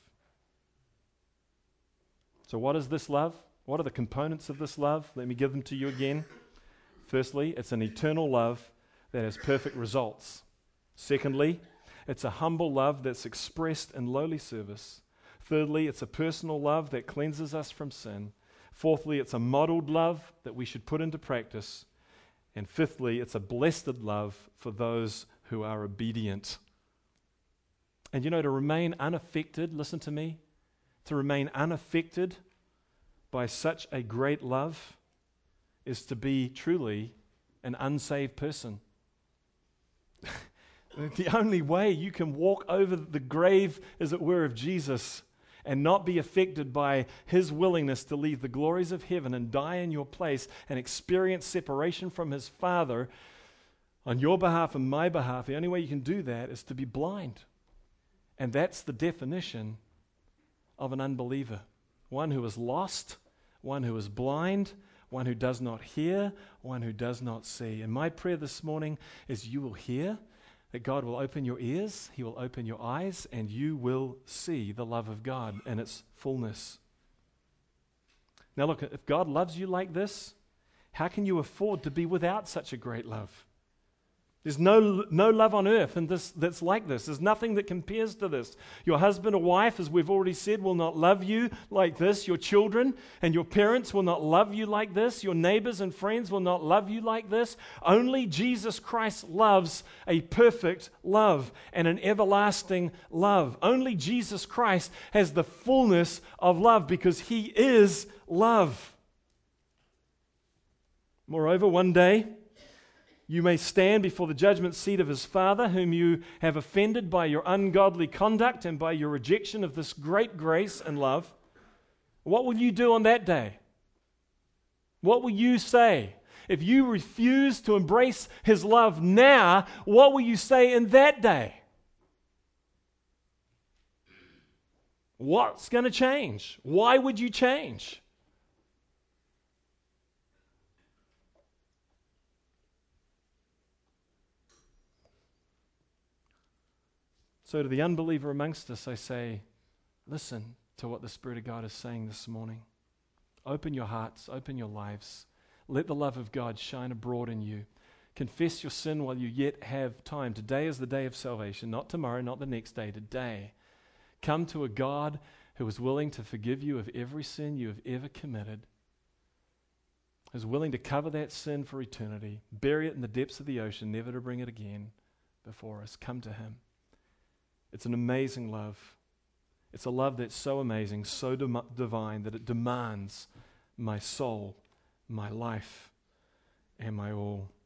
So what is this love? What are the components of this love? Let me give them to you again. Firstly, it's an eternal love that has perfect results. Secondly, it's a humble love that's expressed in lowly service. Thirdly, it's a personal love that cleanses us from sin. Fourthly, it's a modeled love that we should put into practice. And fifthly, it's a blessed love for those who are obedient. And you know, to remain unaffected, listen to me, to remain unaffected by such a great love is to be truly an unsaved person. The only way you can walk over the grave, as it were, of Jesus and not be affected by His willingness to leave the glories of heaven and die in your place and experience separation from His Father on your behalf and my behalf, the only way you can do that is to be blind. And that's the definition of an unbeliever. One who is lost, one who is blind, one who does not hear, one who does not see. And my prayer this morning is you will hear, that God will open your ears, He will open your eyes, and you will see the love of God in its fullness. Now look, if God loves you like this, how can you afford to be without such a great love? There's no, no love on earth and this, that's like this. There's nothing that compares to this. Your husband or wife, as we've already said, will not love you like this. Your children and your parents will not love you like this. Your neighbors and friends will not love you like this. Only Jesus Christ loves a perfect love and an everlasting love. Only Jesus Christ has the fullness of love because He is love. Moreover, one day, you may stand before the judgment seat of His Father, whom you have offended by your ungodly conduct and by your rejection of this great grace and love. What will you do on that day? What will you say? If you refuse to embrace His love now, what will you say in that day? What's going to change? Why would you change? So to the unbeliever amongst us, I say, listen to what the Spirit of God is saying this morning. Open your hearts, open your lives. Let the love of God shine abroad in you. Confess your sin while you yet have time. Today is the day of salvation, not tomorrow, not the next day, today. Come to a God who is willing to forgive you of every sin you have ever committed, is willing to cover that sin for eternity, bury it in the depths of the ocean, never to bring it again before us. Come to Him. It's an amazing love. It's a love that's so amazing, so dem- divine, that it demands my soul, my life, and my all.